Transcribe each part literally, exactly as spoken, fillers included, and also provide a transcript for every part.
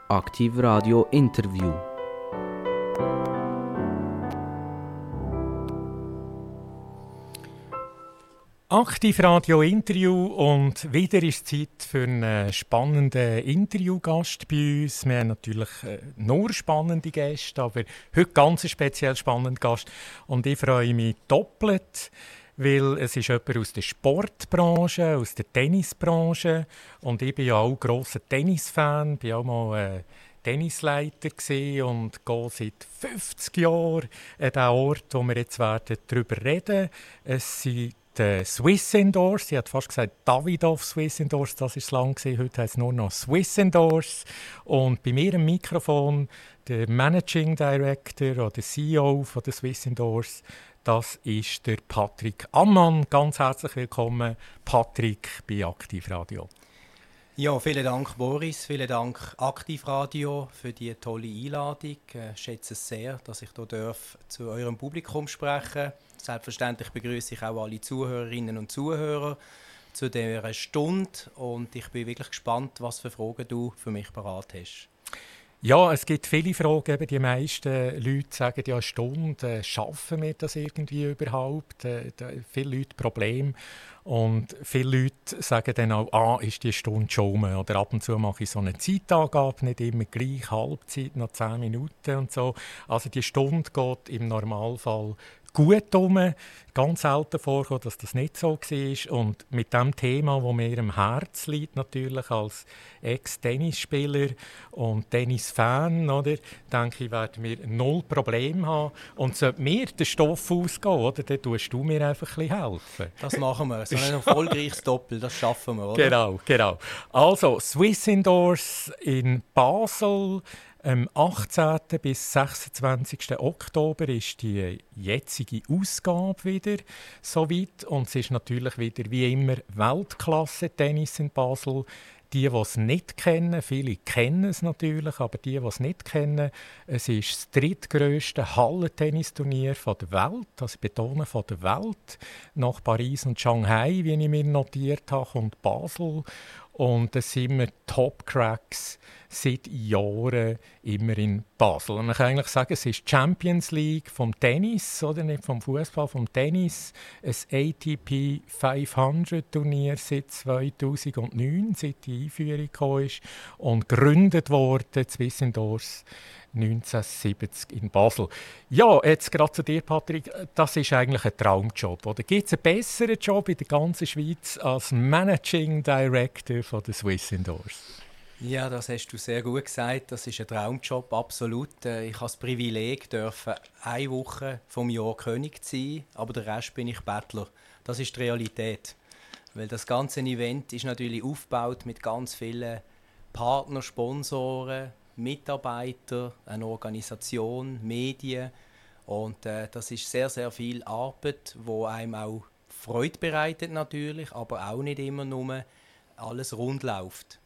Aktiv Radio Interview. Aktiv Radio Interview und wieder ist Zeit für einen spannenden Interviewgast bei uns. Wir haben natürlich äh, nur spannende Gäste, aber heute ganz einen speziell spannenden Gast. Und ich freue mich doppelt, weil es ist jemand aus der Sportbranche, aus der Tennisbranche. Und ich bin ja auch grosser Tennisfan, bin auch mal äh, Tennisleiter gewesen und gehe seit fünfzig Jahren an den Ort, wo wir jetzt werden darüber reden. Es sind die Swiss Indoors, ich hätte fast gesagt Davidoff Swiss Indoors, das war es lang gewesen. Heute heißt es nur noch Swiss Indoors. Und bei mir am Mikrofon der Managing Director oder C E O von der Swiss Indoors, das ist der Patrick Ammann. Ganz herzlich willkommen, Patrick, bei Aktiv Radio. Ja, vielen Dank, Boris. Vielen Dank, Aktivradio, für die tolle Einladung. Ich schätze es sehr, dass ich hier darf zu eurem Publikum sprechen. Selbstverständlich begrüße ich auch alle Zuhörerinnen und Zuhörer zu dieser Stunde. Und ich bin wirklich gespannt, was für Fragen du für mich parat hast. Ja, es gibt viele Fragen. Eben die meisten Leute sagen ja, eine Stunde, äh, schaffen wir das irgendwie überhaupt? Äh, da, viele Leute Probleme. Und viele Leute sagen dann auch, ah, ist die Stunde schon um? Oder ab und zu mache ich so eine Zeitangabe, nicht immer gleich, Halbzeit, noch zehn Minuten und so. Also die Stunde geht im Normalfall gut um. Ganz selten vorkommt, dass das nicht so war. Und mit dem Thema, das mir am Herzen liegt, natürlich als Ex-Tennisspieler und Tennisfan, oder, denke ich, werden wir null Probleme haben. Und sollte mir der Stoff ausgehen, oder, dann tust du mir einfach ein bisschen helfen. Das machen wir. So ein erfolgreiches Doppel, das schaffen wir, oder? Genau, genau. Also, Swiss Indoors in Basel. Am achtzehnten bis sechsundzwanzigsten Oktober ist die jetzige Ausgabe wieder soweit. Und es ist natürlich wieder wie immer Weltklasse-Tennis in Basel. Die, die es nicht kennen, viele kennen es natürlich, aber die, die es nicht kennen, es ist das drittgrösste Hallentennisturnier der Welt, also ich betone von der Welt, nach Paris und Shanghai, wie ich mir notiert habe, und Basel. Und es sind immer Top-Cracks seit Jahren immer in Basel. Und man kann eigentlich sagen, es ist die Champions League vom Tennis, oder nicht vom Fußball, vom Tennis. Ein A T P fünfhundert Turnier seit zweitausendneun, seit die Einführung gekommen ist. Und gegründet wurde, Swiss Indoors, neunzehnhundertsiebzig in Basel. Ja, jetzt gerade zu dir, Patrick. Das ist eigentlich ein Traumjob. Oder gibt es einen besseren Job in der ganzen Schweiz als Managing Director von der Swiss Indoors? Ja, das hast du sehr gut gesagt. Das ist ein Traumjob, absolut. Ich habe das Privileg, dürfen eine Woche vom Jahr König zu sein, aber der Rest bin ich Bettler. Das ist die Realität. Weil das ganze Event ist natürlich aufgebaut mit ganz vielen Partnern, Sponsoren, Mitarbeiter, eine Organisation, Medien. Und äh, das ist sehr, sehr viel Arbeit, wo einem auch Freude bereitet natürlich, aber auch nicht immer nur alles rund läuft.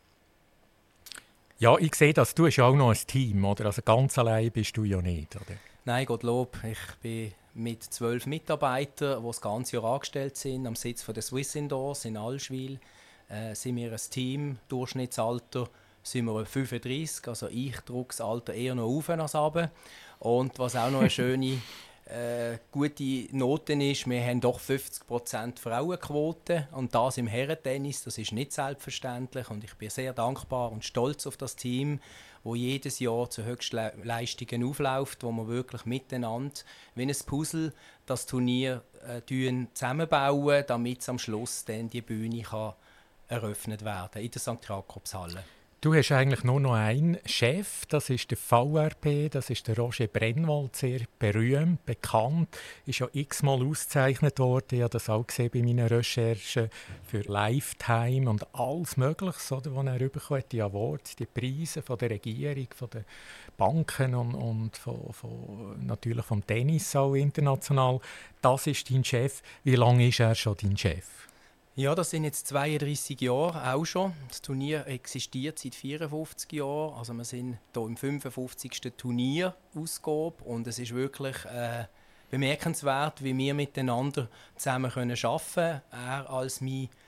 Ja, ich sehe das. Du hast ja auch noch ein Team, oder? Also ganz allein bist du ja nicht, oder? Nein, Gottlob. Ich bin mit zwölf Mitarbeitern, die das ganze Jahr angestellt sind, am Sitz von der Swiss Indoors in Allschwil. Äh, sind wir ein Team, Durchschnittsalter sind wir fünfunddreissig, also ich drücke das Alter eher noch auf als runter. Und was auch noch eine schöne, äh, gute Note ist, wir haben doch fünfzig Prozent Frauenquote und das im Herrentennis, das ist nicht selbstverständlich und ich bin sehr dankbar und stolz auf das Team, wo jedes Jahr zu Höchstleistungen aufläuft, wo wir wirklich miteinander wie ein Puzzle das Turnier äh, zusammenbauen, damit am Schluss dann die Bühne kann eröffnet werden in der Sankt Jakobshalle. Du hast eigentlich nur noch einen Chef, das ist der V R P, das ist der Roger Brennwald, sehr berühmt, bekannt, ist ja x-mal ausgezeichnet worden. Ich habe das auch gesehen bei meinen Recherchen für Lifetime und alles Mögliche, oder, was er bekommen hat, die Awards, die Preise von der Regierung, von den Banken und, und von, von, natürlich vom Tennis auch international. Das ist dein Chef. Wie lange ist er schon dein Chef? Ja, das sind jetzt zweiunddreissig Jahre auch schon. Das Turnier existiert seit vierundfünfzig Jahren. Also wir sind hier im fünfundfünfzigsten Turnierausgabe und es ist wirklich äh, bemerkenswert, wie wir miteinander zusammen arbeiten können. Er als mein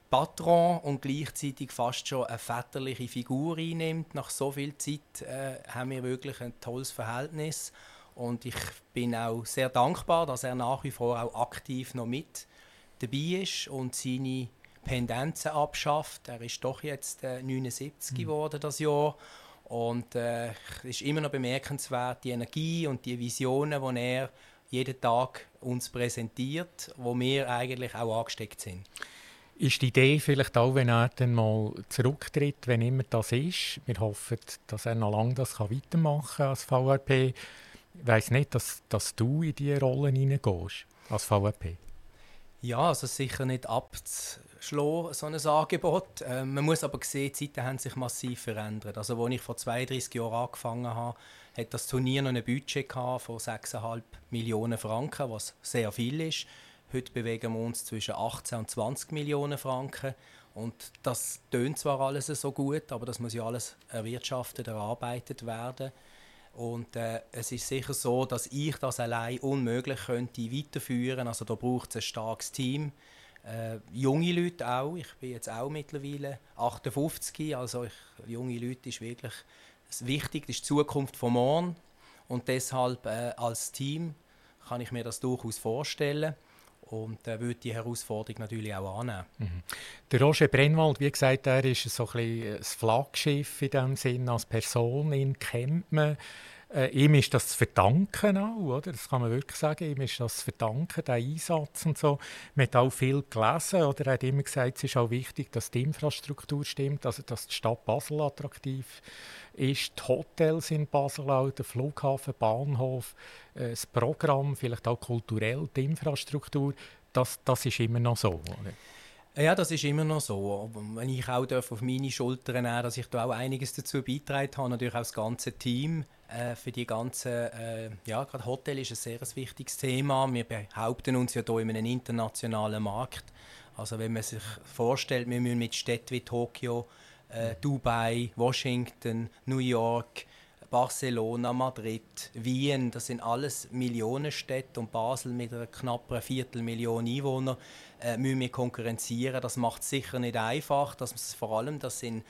Patron und gleichzeitig fast schon eine väterliche Figur einnimmt. Nach so viel Zeit äh, haben wir wirklich ein tolles Verhältnis. Und ich bin auch sehr dankbar, dass er nach wie vor auch aktiv noch mit dabei ist und seine Pendenzen abschafft. Er ist doch jetzt äh, neunundsiebzig mhm. geworden das Jahr. Und es äh, ist immer noch bemerkenswert, die Energie und die Visionen, die er jeden Tag uns präsentiert, wo wir eigentlich auch angesteckt sind. Ist die Idee vielleicht auch, wenn er dann mal zurücktritt, wenn immer das ist, wir hoffen, dass er noch lange das weitermachen kann als V R P. Ich weiss nicht, dass, dass du in diese Rolle hineingehst als V R P. Ja, also sicher nicht abzuschlagen, so ein Angebot. Äh, man muss aber sehen, die Zeiten haben sich massiv verändert. Also als ich vor zweiunddreissig Jahren angefangen habe, hat das Turnier noch ein Budget gehabt von sechs Komma fünf Millionen Franken, was sehr viel ist. Heute bewegen wir uns zwischen achtzehn und zwanzig Millionen Franken. Und das tönt zwar alles so gut, aber das muss ja alles erwirtschaftet, erarbeitet werden. Und äh, es ist sicher so, dass ich das allein unmöglich könnte weiterführen. Also da braucht es ein starkes Team. Äh, junge Leute auch. Ich bin jetzt auch mittlerweile achtundfünfzig. Also ich, junge Leute ist wirklich wichtig. Das ist die Zukunft von morgen. Und deshalb äh, als Team kann ich mir das durchaus vorstellen. Und er äh, würde die Herausforderung natürlich auch annehmen. Mhm. Der Roger Brennwald, wie gesagt, er ist so ein bisschen das Flaggschiff in dem Sinn als Person. Ihn kennt man. Äh, ihm ist das zu verdanken auch, oder? Das kann man wirklich sagen. Ihm ist das zu verdanken, der Einsatz und so. Man hat auch viel gelesen, oder? Er hat immer gesagt, es ist auch wichtig, dass die Infrastruktur stimmt, also dass die Stadt Basel attraktiv ist, die Hotels in Basel auch, der Flughafen, Bahnhof, äh, das Programm, vielleicht auch kulturell, die Infrastruktur, das, das ist immer noch so, oder? Ja, das ist immer noch so. Wenn ich auch auf meine Schultern nehmen, dass ich da auch einiges dazu beigetragen habe, natürlich auch das ganze Team äh, für die ganzen, äh, ja, gerade Hotel ist ein sehr wichtiges Thema. Wir behaupten uns ja hier in einem internationalen Markt. Also wenn man sich vorstellt, wir müssen mit Städten wie Tokio, äh, Dubai, Washington, New York, Barcelona, Madrid, Wien, das sind alles Millionenstädte und Basel mit einer knappen Viertelmillion Einwohnern äh, müssen wir konkurrenzieren. Das macht es sicher nicht einfach. Das, vor allem das sind,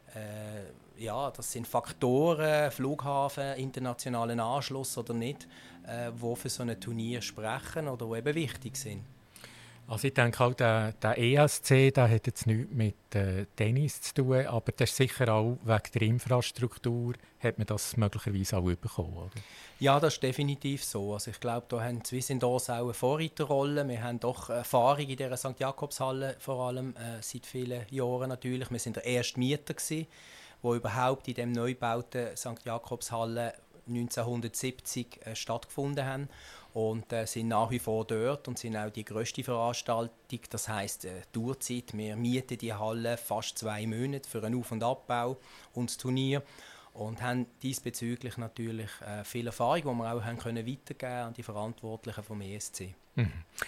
äh, ja, das sind Faktoren, Flughafen, internationalen Anschluss oder nicht, äh, die für so ein Turnier sprechen oder die eben wichtig sind. Also ich denke auch, der, der E S C der hat jetzt nichts mit äh, Tennis zu tun, aber das ist sicher auch wegen der Infrastruktur hat man das möglicherweise auch bekommen, oder? Ja, das ist definitiv so. Also ich glaube, da haben Swiss Indoors auch eine Vorreiterrolle. Wir haben doch Erfahrung in dieser Sankt Jakobshalle, vor allem äh, seit vielen Jahren natürlich. Wir sind der erste Mieter gewesen, der überhaupt in dem neu gebauten Sankt Jakobshalle neunzehnhundertsiebzig äh, stattgefunden haben. Und äh, sind nach wie vor dort und sind auch die grösste Veranstaltung. Das heisst, äh, Tourzeit. Wir mieten die Halle fast zwei Monate für einen Auf- und Abbau und das Turnier. Und haben diesbezüglich natürlich äh, viel Erfahrung, die wir auch haben können weitergeben an die Verantwortlichen vom E S C. Mhm.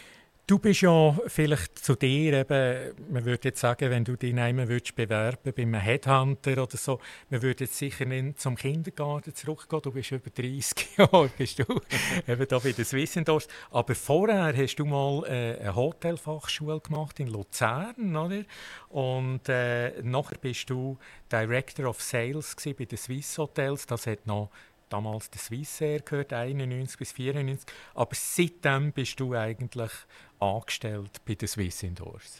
Du bist ja vielleicht zu dir, eben, man würde jetzt sagen, wenn du dich einmal bewerben bei einem Headhunter oder so, man würde jetzt sicher nicht zum Kindergarten zurückgehen, du bist über dreissig Jahre, bist du eben da bei der Swiss Indoors. Aber vorher hast du mal äh, eine Hotelfachschule gemacht in Luzern, oder? Und äh, nachher bist du Director of Sales gewesen bei den Swiss Hotels, das hat noch damals der Swissair gehört, einundneunzig bis vierundneunzig. Aber seitdem bist du eigentlich angestellt bei der Swiss Indoors.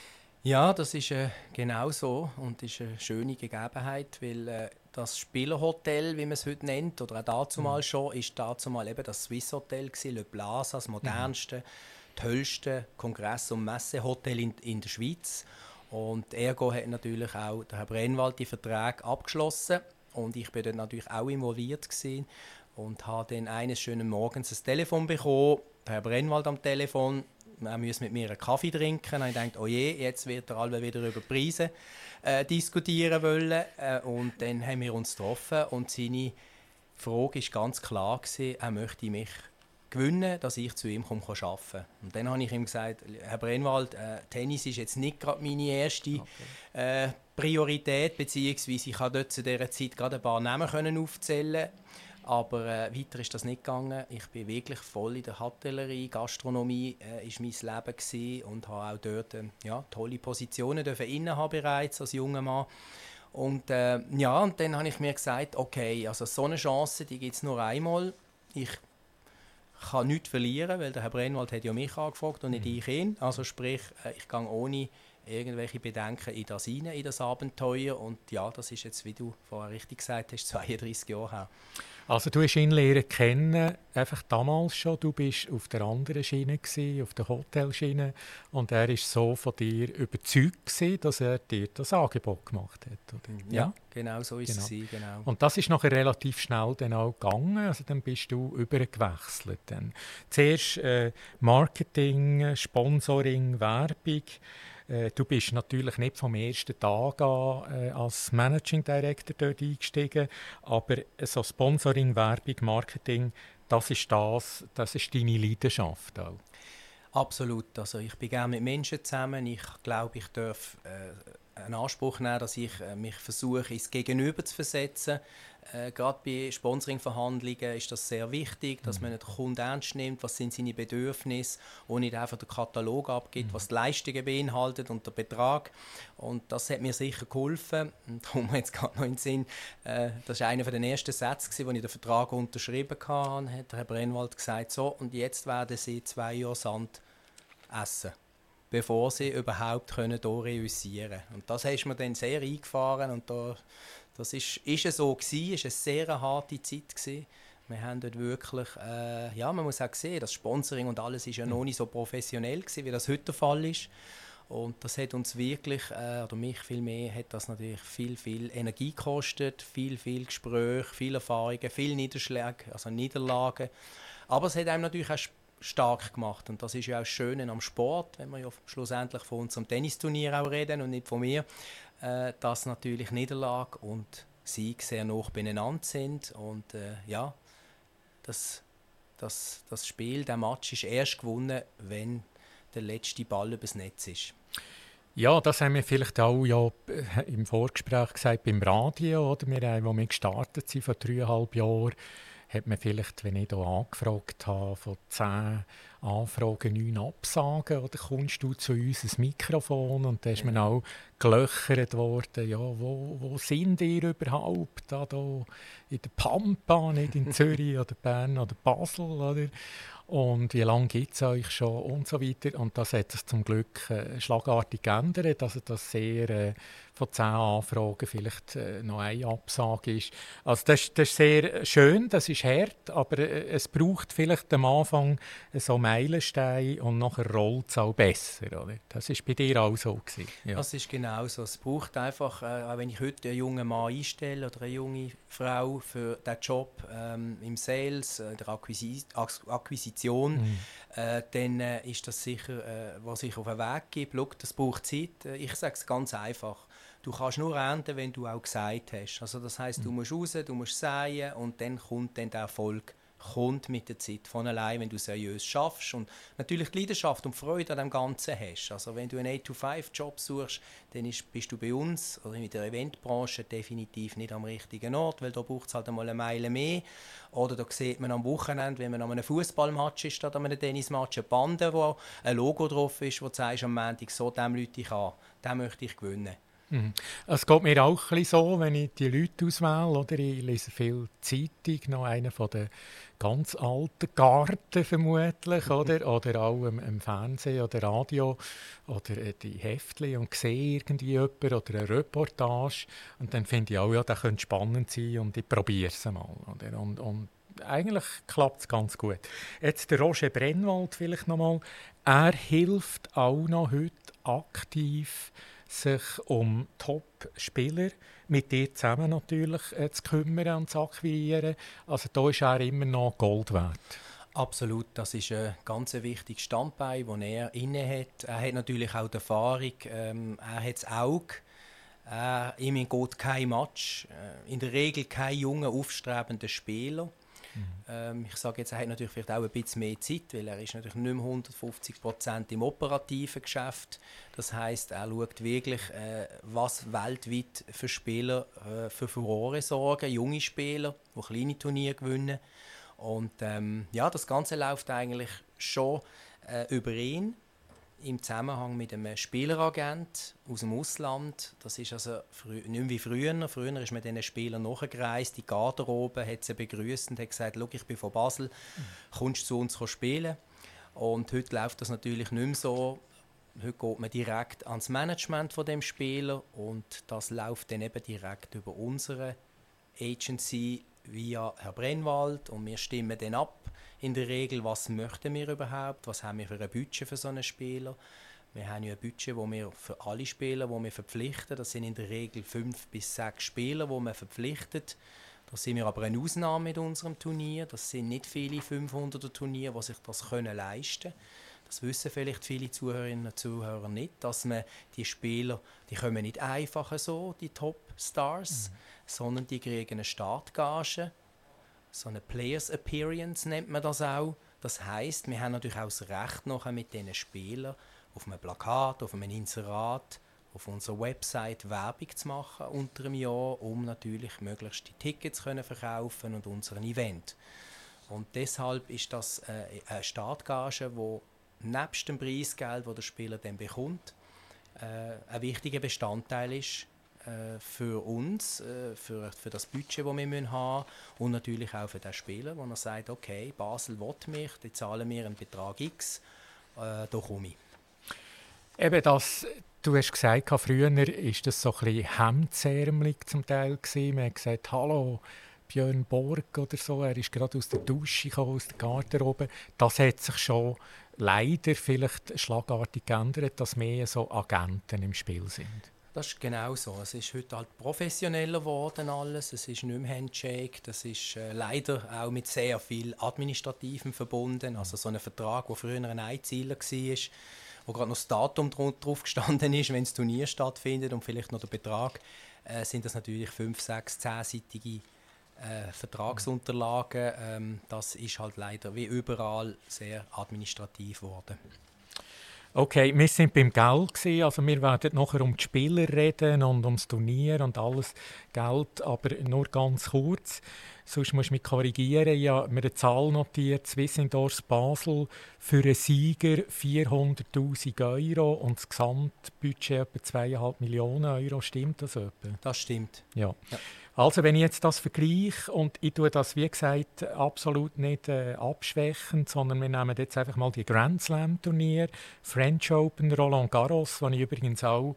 Ja, das ist äh, genau so und ist eine schöne Gegebenheit, weil äh, das Spielerhotel, wie man es heute nennt, oder auch dazumal mhm. schon, ist dazumal eben das Swiss Hotel gewesen, Le Plaza, das modernste, mhm. tollste Kongress- und Messehotel in, in der Schweiz. Und ergo hat natürlich auch der Herr Brennwald die Verträge abgeschlossen. Und ich war dort natürlich auch involviert gewesen und habe dann eines schönen Morgens ein Telefon bekommen, der Herr Brennwald am Telefon, er müsse mit mir einen Kaffee trinken. Und ich dachte, oh je, jetzt wird er alle wieder über Preise äh, diskutieren wollen. Äh, und dann haben wir uns getroffen und seine Frage war ganz klar gewesen, er möchte mich gewinnen, dass ich zu ihm komme, arbeiten kann. Und dann habe ich ihm gesagt, Herr Brennwald, äh, Tennis ist jetzt nicht gerade meine erste okay. äh, Priorität, beziehungsweise ich konnte dort zu dieser Zeit gerade ein paar Namen aufzählen. Aber äh, weiter ist das nicht gegangen. Ich bin wirklich voll in der Hotellerie, Gastronomie äh, ist mein Leben gewesen und habe auch dort äh, ja, tolle Positionen dürfen innehaben bereits als junger Mann. Und äh, ja, und dann habe ich mir gesagt, okay, also so eine Chance, die gibt es nur einmal. Ich kann nichts verlieren, weil der Herr Brennwald hat ja mich angefragt und nicht mhm. ich ihn. Also sprich, äh, ich gehe ohne irgendwelche Bedenken in das rein, in das Abenteuer. Und ja, das ist jetzt, wie du vorher richtig gesagt hast, zweiunddreissig Jahre her. Also du hast ihn lernen kennen, einfach damals schon, du bist auf der anderen Schiene gewesen, auf der Hotelschiene, und er ist so von dir überzeugt gewesen, dass er dir das Angebot gemacht hat, oder? Ja, ja, genau so ist genau. es gewesen, genau. Und das ist nachher relativ schnell dann auch gegangen, also dann bist du übergewechselt. Dann. Zuerst äh, Marketing, Sponsoring, Werbung. Du bist natürlich nicht vom ersten Tag an äh, als Managing Director dort eingestiegen, aber so Sponsoring, Werbung, Marketing, das ist das, das ist deine Leidenschaft auch. Absolut. Also ich bin gerne mit Menschen zusammen. Ich glaube, ich darf äh, einen Anspruch nehmen, dass ich äh, mich versuche, ins Gegenüber zu versetzen. Äh, gerade bei Sponsoring-Verhandlungen ist das sehr wichtig, dass man den Kunden ernst nimmt, was sind seine Bedürfnisse und nicht einfach den Katalog abgibt, was die Leistungen beinhaltet und der Betrag. Und das hat mir sicher geholfen. Und darum jetzt gerade noch in den Sinn, äh, das war einer der ersten Sätze, als ich den Vertrag unterschrieben hatte, hat der Herr Brennwald gesagt, so, und jetzt werden Sie zwei Jahre Sand essen, bevor Sie überhaupt können hier reüssieren können. Und das ist mir dann sehr eingefahren und da Das ist, ist es so gewesen, ist eine sehr harte Zeit gewesen. Wir haben dort wirklich, äh, ja, man muss auch sehen, das Sponsoring und alles ist ja noch nicht so professionell gewesen, wie das heute der Fall ist. Und das hat uns wirklich, äh, oder mich viel mehr, hat das natürlich viel, viel Energie gekostet, viel, viel Gespräche, viele Erfahrungen, viele Niederschläge, also Niederlagen. Aber es hat einem natürlich auch stark gemacht. Und das ist ja auch das Schöne am Sport, wenn wir ja schlussendlich von unserem Tennisturnier auch reden und nicht von mir, äh, dass natürlich Niederlage und Sieg sehr nah beieinander sind. Und äh, ja, das, das, das Spiel, der Match ist erst gewonnen, wenn der letzte Ball übers Netz ist. Ja, das haben wir vielleicht auch ja im Vorgespräch gesagt beim Radio, oder? Wir haben, als wir gestartet sind vor dreieinhalb Jahren, hat man vielleicht, wenn ich hier angefragt habe, von zehn Anfragen neun Absagen, oder kommst du zu uns ins Mikrofon? Und da ist man auch gelöchert worden, ja, wo, wo sind ihr überhaupt? Da, da in der Pampa, nicht in Zürich oder Bern oder Basel, oder? Und wie lange gibt es euch schon und so weiter. Und das hat sich zum Glück äh, schlagartig geändert, dass das sehr äh, von zehn Anfragen vielleicht äh, noch eine Absage ist. Also das, das ist sehr schön, das ist hart, aber äh, es braucht vielleicht am Anfang so Meilensteine und nachher rollt es auch besser. Oder? Das war bei dir auch so gewesen. Ja. Das ist genau so. Es braucht einfach, äh, auch wenn ich heute einen jungen Mann einstelle oder eine junge Frau für diesen Job ähm, im Sales, äh, der Akquisi- Akquisition, mhm. äh, dann äh, ist das sicher, äh, was ich auf den Weg gebe. Schau, das braucht Zeit. Ich sage es ganz einfach. Du kannst nur ernten, wenn du auch gesagt hast. Also das heisst, du musst raus, du musst säen und dann kommt dann der Erfolg kommt mit der Zeit von allein, wenn du seriös schaffst und natürlich die Leidenschaft und Freude an dem Ganzen hast. Also wenn du einen eight to five Job suchst, dann ist, bist du bei uns oder in der Eventbranche definitiv nicht am richtigen Ort, weil da braucht es halt einmal eine Meile mehr. Oder da sieht man am Wochenende, wenn man an einem Fußballmatch ist oder an einem Tennismatch, eine Bande, wo ein Logo drauf ist, wo du sagst am Montag, so dem Leute ich an, den möchte ich gewinnen. Mhm. Es geht mir auch ein bisschen so, wenn ich die Leute auswähle, oder ich lese viel Zeitung, noch einer von den ganz alten Garten vermutlich, oder, oder auch im, im Fernsehen oder Radio oder die Heftchen und sehe irgendwie jemanden oder eine Reportage und dann finde ich auch, ja, das könnte spannend sein und ich probiere es mal. Oder? Und, und eigentlich klappt es ganz gut. Jetzt der Roger Brennwald vielleicht nochmal, er hilft auch noch heute aktiv, sich um Top-Spieler mit dir zusammen natürlich äh, zu kümmern und zu akquirieren. Also da ist er immer noch Gold wert. Absolut, das ist ein ganz wichtiges Standbein, das er inne hat. Er hat natürlich auch die Erfahrung, ähm, er hat das Auge. Äh, ihm geht kein Match, äh, in der Regel kein junger, aufstrebender Spieler. Mhm. Ähm, ich sage jetzt, er hat natürlich vielleicht auch ein bisschen mehr Zeit, weil er ist natürlich nicht mehr hundertfünfzig Prozent im operativen Geschäft. Das heisst, er schaut wirklich, äh, was weltweit für Spieler äh, für Furore sorgen, junge Spieler, die kleine Turniere gewinnen. Und ähm, ja, das Ganze läuft eigentlich schon äh, über ihn im Zusammenhang mit einem Spieleragent aus dem Ausland. Das ist also frü- nicht mehr wie früher. Früher ist man diesen Spielern nachgereist, die Garderobe, hat sie begrüßt und hat gesagt, «Schau, ich bin von Basel, kommst du zu uns spielen?» Und heute läuft das natürlich nicht mehr so. Heute geht man direkt ans Management von dem Spieler und das läuft dann eben direkt über unsere Agency via Herr Brennwald und wir stimmen dann ab. In der Regel, was möchten wir überhaupt, was haben wir für ein Budget für so einen Spieler. Wir haben ja ein Budget, wo wir für alle Spieler, wo wir verpflichten, das sind in der Regel fünf bis sechs Spieler, die man verpflichtet. Da sind wir aber eine Ausnahme mit unserem Turnier. Das sind nicht viele fünfhunderter Turniere, die sich das können leisten können. Das wissen vielleicht viele Zuhörerinnen und Zuhörer nicht, dass man die Spieler, die kommen nicht einfach so, die Top-Stars, mhm. sondern die kriegen eine Startgage. So eine Players Appearance nennt man das auch. Das heisst, wir haben natürlich auch das Recht, nachher mit diesen Spielern auf einem Plakat, auf einem Inserat, auf unserer Website Werbung zu machen unter einem Jahr, um natürlich möglichst die Tickets zu verkaufen und unseren Event. Und deshalb ist das äh, eine Startgage, die nebst dem Preisgeld, das der Spieler dann bekommt, äh, ein wichtiger Bestandteil ist äh, für uns, äh, für, für das Budget, das wir haben müssen und natürlich auch für den Spieler, wo er sagt, okay, Basel will mich, die zahlen mir einen Betrag X, äh, da komme ich. Eben das, du hast gesagt, früher war das so ein bisschen hemdsärmelig zum Teil gewesen. Man hat gesagt, hallo, Björn Borg oder so, er ist gerade aus der Dusche gekommen, aus der Garderobe. Das hat sich schon leider vielleicht schlagartig geändert, dass mehr so Agenten im Spiel sind. Das ist genau so. Es ist heute halt professioneller geworden alles. Es ist nicht mehr Handshake. Das ist äh, leider auch mit sehr viel Administrativem verbunden. Also so ein Vertrag, der früher ein Einzieler war, wo gerade noch das Datum drauf gestanden ist, wenn das Turnier stattfindet und vielleicht noch der Betrag, äh, sind das natürlich fünf, sechs, zehnseitige äh, Vertragsunterlagen. Ähm, das ist halt leider wie überall sehr administrativ geworden. Okay, wir sind beim Geld gewesen, also wir werden nachher um die Spieler reden und ums Turnier und alles Geld, aber nur ganz kurz. Sonst musst du mich korrigieren. Ich habe mir eine Zahl notiert, Swiss Indoors Basel für einen Sieger vierhunderttausend Euro und das Gesamtbudget etwa zweieinhalb Millionen Euro. Stimmt das etwa? Das stimmt. Ja. Ja. Also wenn ich jetzt das vergleiche, und ich tue das, wie gesagt, absolut nicht äh, abschwächend, sondern wir nehmen jetzt einfach mal die Grand Slam Turnier, French Open, Roland Garros, wo ich übrigens auch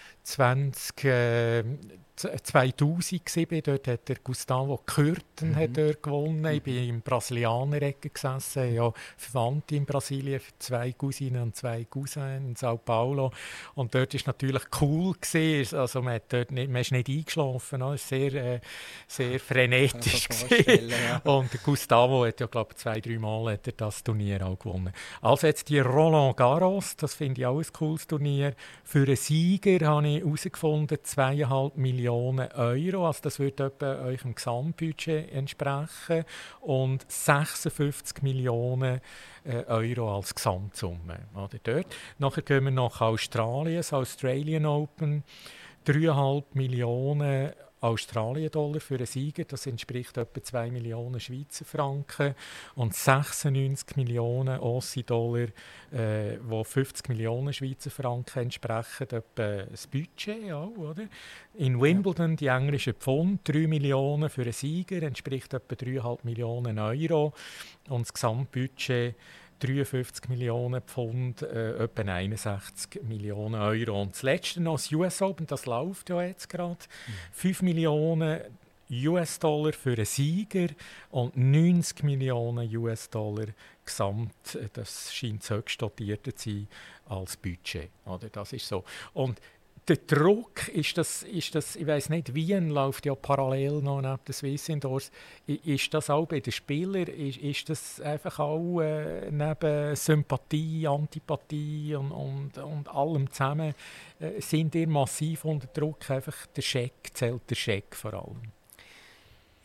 zwanzig, äh, zweitausend war. Dort hat der Gustavo Kuerten mhm. hat dort gewonnen. Mhm. Ich bin im Brasilianer-Ecke gesessen. Ja, Verwandte in Brasilien, zwei Cousinen und zwei Cousins in Sao Paulo. Und dort war es natürlich cool gewesen. Also man, hat dort nicht, man ist nicht eingeschlafen. Es war sehr, äh, sehr frenetisch. Ja. Und der Gustavo hat ja, glaube ich, zwei, drei Mal hat er das Turnier auch gewonnen. Also jetzt die Roland Garros, das finde ich auch ein cooles Turnier. Für einen Sieger habe ich herausgefunden, zweieinhalb Millionen Euro, also das würde etwa eurem Gesamtbudget entsprechen und sechsundfünfzig Millionen Euro als Gesamtsumme. Oder dort. Nachher gehen wir nach Australien, das Australian Open, dreieinhalb Millionen Australien-Dollar für einen Sieger, das entspricht etwa zwei Millionen Schweizer Franken und sechsundneunzig Millionen Aussie-Dollar, äh, wo fünfzig Millionen Schweizer Franken entsprechen, etwa das Budget auch, oder? In Wimbledon die englischen Pfund, drei Millionen für einen Sieger, entspricht etwa dreieinhalb Millionen Euro und das Gesamtbudget dreiundfünfzig Millionen Pfund, äh, etwa einundsechzig Millionen Euro. Und das letzte noch, das U S Open, das läuft ja jetzt gerade. Mhm. fünf Millionen U S-Dollar für einen Sieger und neunzig Millionen U S-Dollar gesamt. Das scheint so dotiert zu sein als Budget. Oder? Das ist so. Und der Druck, ist das, ist das, ich weiss nicht, Wien läuft ja parallel noch neben den Swiss Indoors. Ist das auch bei den Spielern, ist, ist das einfach auch äh, neben Sympathie, Antipathie und, und, und allem zusammen, äh, sind ihr massiv unter Druck, einfach der Scheck, zählt der Scheck vor allem?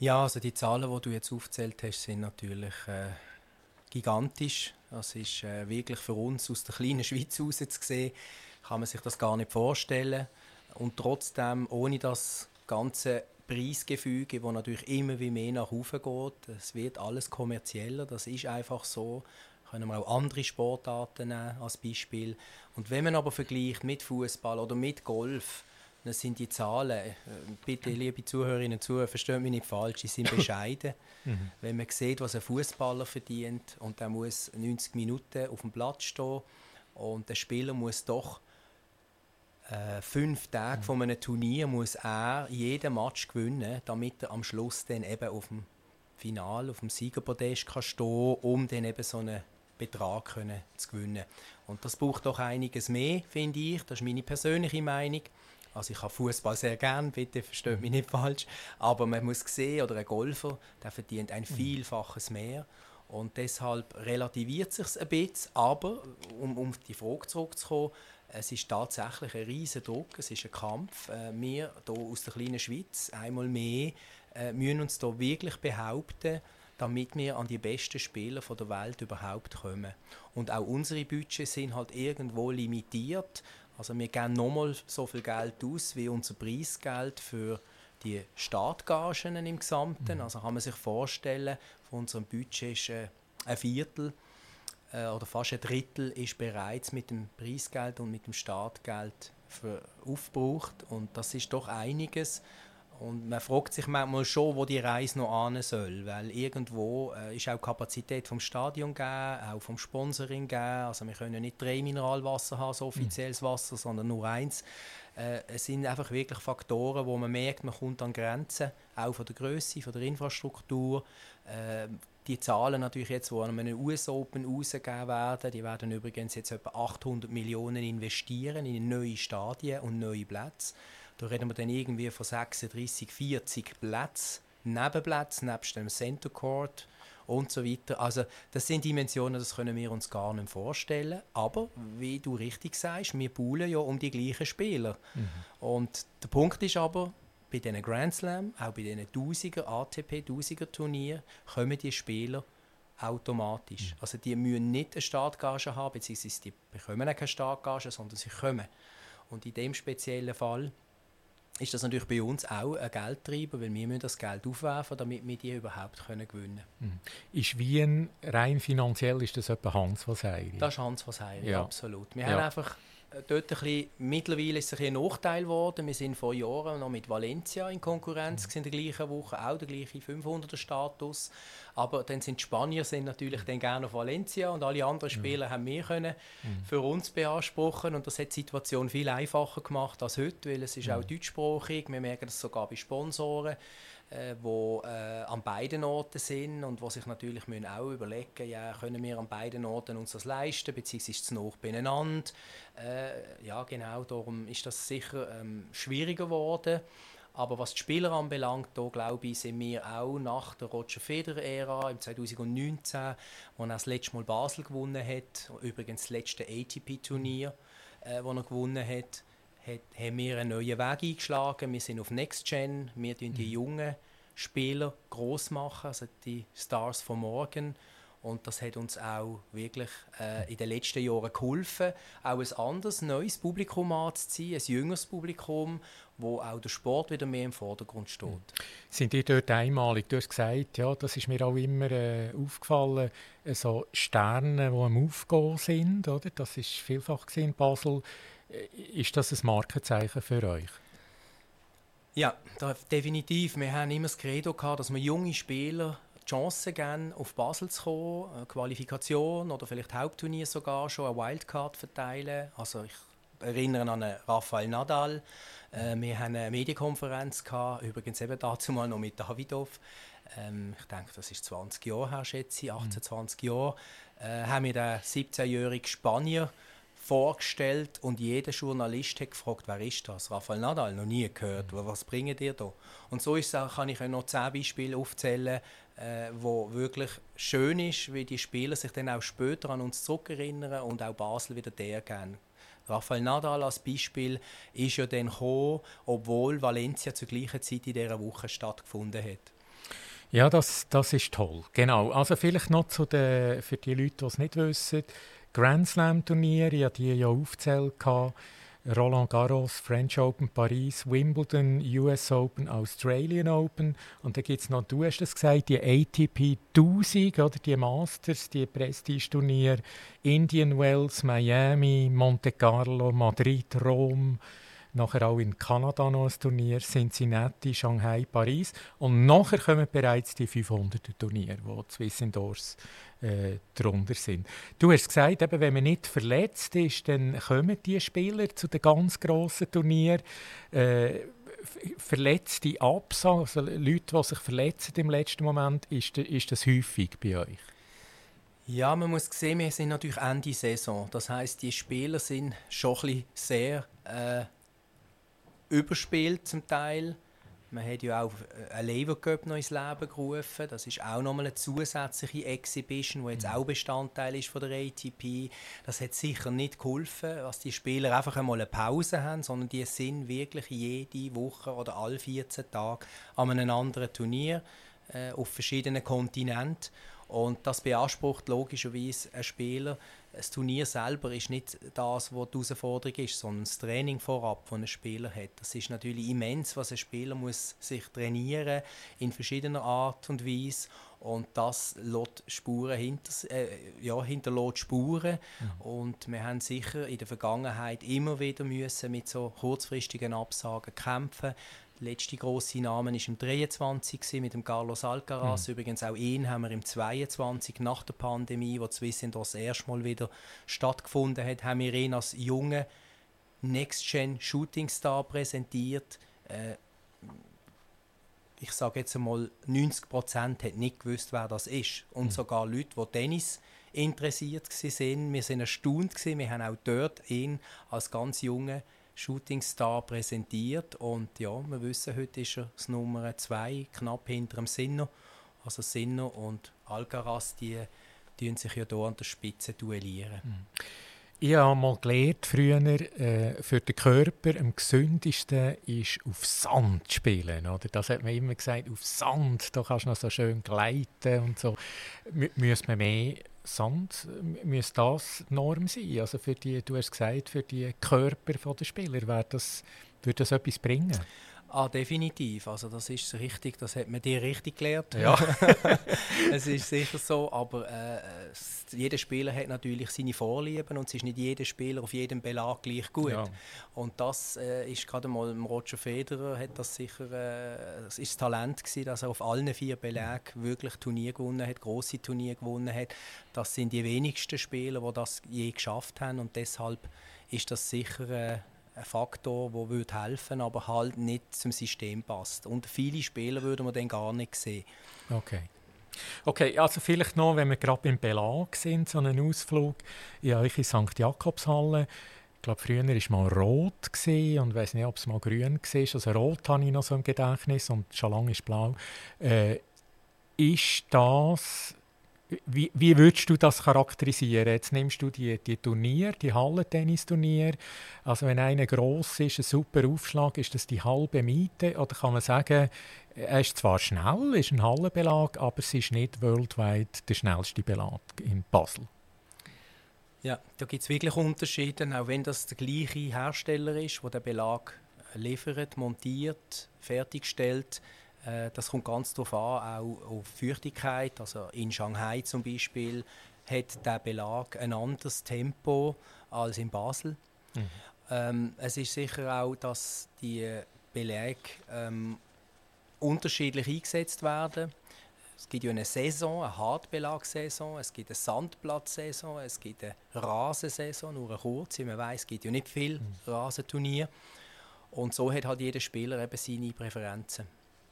Ja, also die Zahlen, die du jetzt aufgezählt hast, sind natürlich äh, gigantisch. Das ist äh, wirklich für uns aus der kleinen Schweiz heraus zu sehen, kann man sich das gar nicht vorstellen. Und trotzdem, ohne das ganze Preisgefüge, das natürlich immer wie mehr nach oben geht, es wird alles kommerzieller, das ist einfach so. Können wir auch andere Sportarten nehmen als Beispiel. Und wenn man aber vergleicht mit Fußball oder mit Golf, dann sind die Zahlen, bitte liebe Zuhörerinnen und Zuhörer, versteht mich nicht falsch, die sind bescheiden. Mhm. Wenn man sieht, was ein Fußballer verdient und der muss neunzig Minuten auf dem Platz stehen und der Spieler muss doch äh, fünf Tage mhm. von einem Turnier muss er jeden Match gewinnen, damit er am Schluss dann eben auf dem Finale, auf dem Siegerpodest kann stehen, um dann eben so einen Betrag können zu gewinnen. Und das braucht doch einiges mehr, finde ich. Das ist meine persönliche Meinung. Also ich habe Fußball sehr gern, bitte versteht mich nicht falsch. Aber man muss sehen, oder ein Golfer, der verdient ein Vielfaches mehr. Und deshalb relativiert es sich ein bisschen. Aber, um, um auf die Frage zurückzukommen, es ist tatsächlich ein riesen Druck, es ist ein Kampf. Äh, wir hier aus der kleinen Schweiz, einmal mehr, äh, müssen uns hier wirklich behaupten, damit wir an die besten Spieler der Welt überhaupt kommen. Und auch unsere Budgets sind halt irgendwo limitiert. Also wir geben nochmal so viel Geld aus wie unser Preisgeld für die Startgagen im Gesamten. Also kann man sich vorstellen, von unserem Budget ist äh, ein Viertel äh, oder fast ein Drittel ist bereits mit dem Preisgeld und mit dem Startgeld für aufgebraucht. Und das ist doch einiges. Und man fragt sich manchmal schon, wo die Reise noch hin soll, weil irgendwo äh, ist auch die Kapazität vom Stadion gegeben, auch vom Sponsoring gegeben. Also wir können nicht drei Mineralwasser haben, so offizielles Wasser, sondern nur eins. Äh, es sind einfach wirklich Faktoren, wo man merkt, man kommt an Grenzen, auch von der Grösse, von der Infrastruktur. Äh, die Zahlen natürlich jetzt, die an einem U S Open rausgegeben werden, die werden übrigens jetzt etwa achthundert Millionen investieren in neue Stadien und neue Plätze. Da reden wir dann irgendwie von sechsunddreissig, vierzig Plätzen, Nebenplätzen, nebst dem Center Court und so weiter. Also das sind Dimensionen, das können wir uns gar nicht vorstellen. Aber, wie du richtig sagst, wir poolen ja um die gleichen Spieler. Mhm. Und der Punkt ist aber, bei diesen Grand Slam, auch bei diesen Tausiger, A T P Tausiger Turnier, kommen die Spieler automatisch. Mhm. Also die müssen nicht eine Startgage haben, beziehungsweise die bekommen auch keine Startgage, sondern sie kommen. Und in dem speziellen Fall ist das natürlich bei uns auch ein Geldtreiber, weil wir müssen das Geld aufwerfen, damit wir die überhaupt können gewinnen können. Ist Wien rein finanziell, ist das etwa Hans von Seiri? Das ist Hans von Seiri, ja. Absolut. Wir ja. haben einfach dort ein bisschen, mittlerweile ist es ein, ein Nachteil geworden. Wir sind vor Jahren noch mit Valencia in Konkurrenz mhm. in der gleichen Woche, auch der gleiche fünfhunderter-Status. Aber dann sind die Spanier sind natürlich dann gerne auf Valencia und alle anderen Spieler mhm. haben wir können mhm. für uns beanspruchen. Und das hat die Situation viel einfacher gemacht als heute, weil es ist mhm. auch deutschsprachig. Wir merken das sogar bei Sponsoren, äh, die äh, an beiden Orten sind und die sich natürlich müssen auch überlegen, ja, können wir an beiden Orten uns das leisten, beziehungsweise ist es noch beieinander. Äh, ja, genau, darum ist das sicher ähm, schwieriger geworden. Aber was die Spieler anbelangt, da glaube ich, sind wir auch nach der Roger Federer-Ära im zwanzig neunzehn, wo er das letzte Mal Basel gewonnen hat, übrigens das letzte A T P-Turnier, äh, das er gewonnen hat, hat, haben wir einen neuen Weg eingeschlagen. Wir sind auf Next Gen, wir tun die jungen Spieler gross machen, also die Stars von morgen. Und das hat uns auch wirklich äh, in den letzten Jahren geholfen, auch ein anderes, neues Publikum anzuziehen, ein jüngeres Publikum, wo auch der Sport wieder mehr im Vordergrund steht. Sind die dort einmalig? Du hast gesagt, ja, das ist mir auch immer äh, aufgefallen, äh, so Sterne, die am Aufgehen sind, oder? Das ist vielfach in Basel. Äh, ist das ein Markenzeichen für euch? Ja, da, definitiv. Wir haben immer das Credo gehabt, dass wir junge Spieler die Chance geben, auf Basel zu kommen, eine Qualifikation oder vielleicht Hauptturnier sogar schon, eine Wildcard verteilen. Also ich erinnere an Rafael Nadal. Äh, wir hatten eine Medienkonferenz gehabt, übrigens eben dazu mal noch mit Davidov. Ähm, ich denke, das ist zwanzig Jahre her, schätze ich, achtzehn, zwanzig Jahre. Äh, haben wir den siebzehnjährigen Spanier vorgestellt und jeder Journalist hat gefragt, wer ist das? Rafael Nadal, noch nie gehört. Mhm. Was bringen die da? Und so ist es auch, kann ich noch zehn Beispiele aufzählen, äh, wo wirklich schön ist, wie die Spieler sich dann auch später an uns zurückerinnern und auch Basel wieder der geben. Rafael Nadal als Beispiel ist ja dann gekommen, obwohl Valencia zur gleichen Zeit in dieser Woche stattgefunden hat. Ja, das, das ist toll. Genau. Also vielleicht noch zu den, für die Leute, die es nicht wissen, Grand Slam Turniere, ich habe die ja aufgezählt. Roland Garros, French Open, Paris, Wimbledon, U S Open, Australian Open. Und dann gibt es noch, du hast es gesagt, die A T P tausend, oder die Masters, die Prestige-Turniere, Indian Wells, Miami, Monte Carlo, Madrid, Rom. Nachher auch in Kanada noch ein Turnier, Cincinnati, Shanghai, Paris. Und nachher kommen bereits die fünfhunderter Turniere, wo die Swiss Indoors äh, drunter sind. Du hast gesagt, eben, wenn man nicht verletzt ist, dann kommen die Spieler zu den ganz grossen Turnieren. Äh, verletzte Absagen, also Leute, die sich verletzen im letzten Moment, ist, ist das häufig bei euch? Ja, man muss sehen, wir sind natürlich Ende Saison. Das heisst, die Spieler sind schon ein bisschen sehr äh, überspielt zum Teil. Man hat ja auch einen Lever Cup noch ins Leben gerufen. Das ist auch nochmal eine zusätzliche Exhibition, die jetzt auch Bestandteil ist von der A T P. Das hat sicher nicht geholfen, dass die Spieler einfach einmal eine Pause haben, sondern die sind wirklich jede Woche oder alle vierzehn Tage an einem anderen Turnier äh, auf verschiedenen Kontinenten. Und das beansprucht logischerweise einen Spieler. Das Turnier selber ist nicht das, was die Herausforderung ist, sondern das Training vorab, das ein Spieler hat. Das ist natürlich immens, was ein Spieler muss sich trainieren in verschiedener Art und Weise. Und das lässt Spuren hinter, äh, ja, hinterlässt Spuren. Mhm. Und wir haben sicher in der Vergangenheit immer wieder müssen mit so kurzfristigen Absagen kämpfen. Der letzte grosse Name war im dreiundzwanzig mit dem Carlos Alcaraz. Mhm. Übrigens auch ihn haben wir im zweiundzwanzig nach der Pandemie, wo die Swiss Indoors das erste Mal wieder stattgefunden hat, haben wir ihn als jungen Next-Gen-Shooting-Star präsentiert. Äh, ich sage jetzt einmal, neunzig Prozent hat nicht gewusst, wer das ist. Und mhm. sogar Leute, die Tennis interessiert waren. Wir waren erstaunt, wir haben auch dort ihn als ganz jungen Shootingstar präsentiert. Und ja, wir wissen, heute ist er das Nummer zwei, knapp hinter dem Sinner. Also Sinner und Alcaraz, die duellieren sich ja hier an der Spitze duellieren. Mhm. Ich habe mal gelernt, früher, äh, für den Körper am gesündesten ist auf Sand zu spielen. Oder? Das hat man immer gesagt, auf Sand, da kannst du noch so schön gleiten und so. M- müsste man mehr Sand, müsste das die Norm sein? Also für die, du hast gesagt, für die Körper der Spieler, wäre das, würde das etwas bringen? Ah, definitiv. Also das ist richtig, das hat man dir richtig gelernt. Ja. Es ist sicher so, aber äh, jeder Spieler hat natürlich seine Vorlieben und es ist nicht jeder Spieler auf jedem Belag gleich gut. Ja. Und das äh, ist gerade mal Roger Federer hat das sicher, äh, das ist das Talent gewesen, dass er auf allen vier Belägen wirklich Turnier gewonnen hat, grosse Turnier gewonnen hat. Das sind die wenigsten Spieler, die das je geschafft haben und deshalb ist das sicher äh, ein Faktor, der würde helfen, aber halt nicht zum System passt. Und viele Spieler würden wir dann gar nicht sehen. Okay. Okay, also vielleicht noch, wenn wir gerade beim Belag sind, so einen Ausflug in eure Sankt Jakobshalle. Ich glaube, früher war es mal rot gewesen, und ich weiß nicht, ob es mal grün war. Also rot habe ich noch so im Gedächtnis und schon lange ist blau. Äh, ist das... Wie, wie würdest du das charakterisieren? Jetzt nimmst du die, die Turniere, die Hallentennisturniere. Also wenn einer gross ist, ein super Aufschlag, ist das die halbe Miete? Oder kann man sagen, er ist zwar schnell, ist ein Hallenbelag, aber es ist nicht weltweit der schnellste Belag in Basel? Ja, da gibt es wirklich Unterschiede, auch wenn das der gleiche Hersteller ist, der den Belag liefert, montiert, fertigstellt. Das kommt ganz darauf an, auch auf Feuchtigkeit. Also in Shanghai zum Beispiel hat der Belag ein anderes Tempo als in Basel. Mhm. Ähm, es ist sicher auch, dass die Beläge ähm, unterschiedlich eingesetzt werden. Es gibt ja eine Saison, eine Hartbelagsaison, es gibt eine Sandplatzsaison, es gibt eine Rasensaison, nur eine kurze. Man weiss, es gibt ja nicht viele mhm. Rasenturniere. Und so hat halt jeder Spieler eben seine Präferenzen.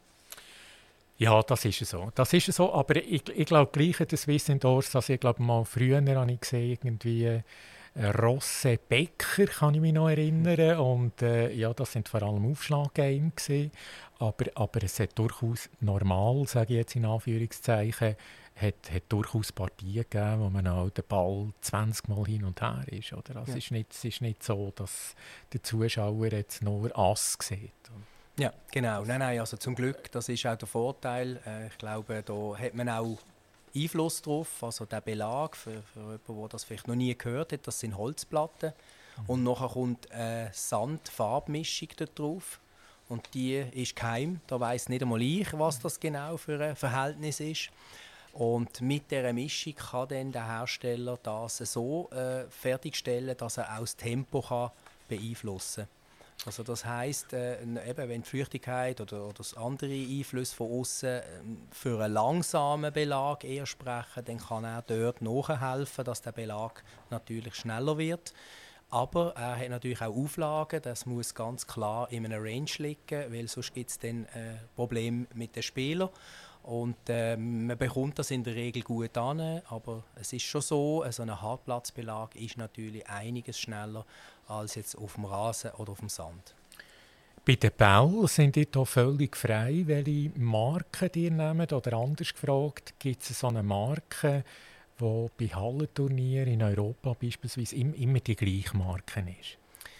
Ja, das ist so. Das ist so, aber ich, ich glaube gleich in der Swiss Indoors, also ich glaube mal früher habe ich gesehen, irgendwie Rosse Becker, kann ich mich noch erinnern, und äh, ja, das sind vor allem Aufschlaggame gewesen, aber, aber es hat durchaus normal, sage ich jetzt in Anführungszeichen, hat, hat durchaus Partien gegeben, wo man auch den Ball zwanzig Mal hin und her ist, oder? Also ja. es, ist nicht, es ist nicht so, dass der Zuschauer jetzt nur Ass sieht. Ja, genau. Nein, nein, also zum Glück, das ist auch der Vorteil. Äh, ich glaube, da hat man auch Einfluss drauf. Also der Belag, für, für jemanden, der das vielleicht noch nie gehört hat, das sind Holzplatten. Mhm. Und nachher kommt eine Sand-Farbmischung da drauf. Und die ist geheim. Da weiss nicht einmal ich, was das genau für ein Verhältnis ist. Und mit dieser Mischung kann dann der Hersteller das so äh, fertigstellen, dass er auch das Tempo kann beeinflussen kann. Also das heisst, äh, eben, wenn die Feuchtigkeit oder, oder andere Einflüsse von außen äh, für einen langsamen Belag eher sprechen, dann kann er dort nachhelfen, dass der Belag natürlich schneller wird. Aber er hat natürlich auch Auflagen, das muss ganz klar in einer Range liegen, weil sonst gibt es dann äh, Probleme mit den Spielern. Und äh, man bekommt das in der Regel gut an, aber es ist schon so, so ein Hartplatzbelag ist natürlich einiges schneller als jetzt auf dem Rasen oder auf dem Sand. Bei den Bällen sind ihr hier völlig frei, welche Marken ihr nehmt? Oder anders gefragt, gibt es so eine Marke, die bei Hallenturnieren in Europa beispielsweise immer die gleiche Marke ist?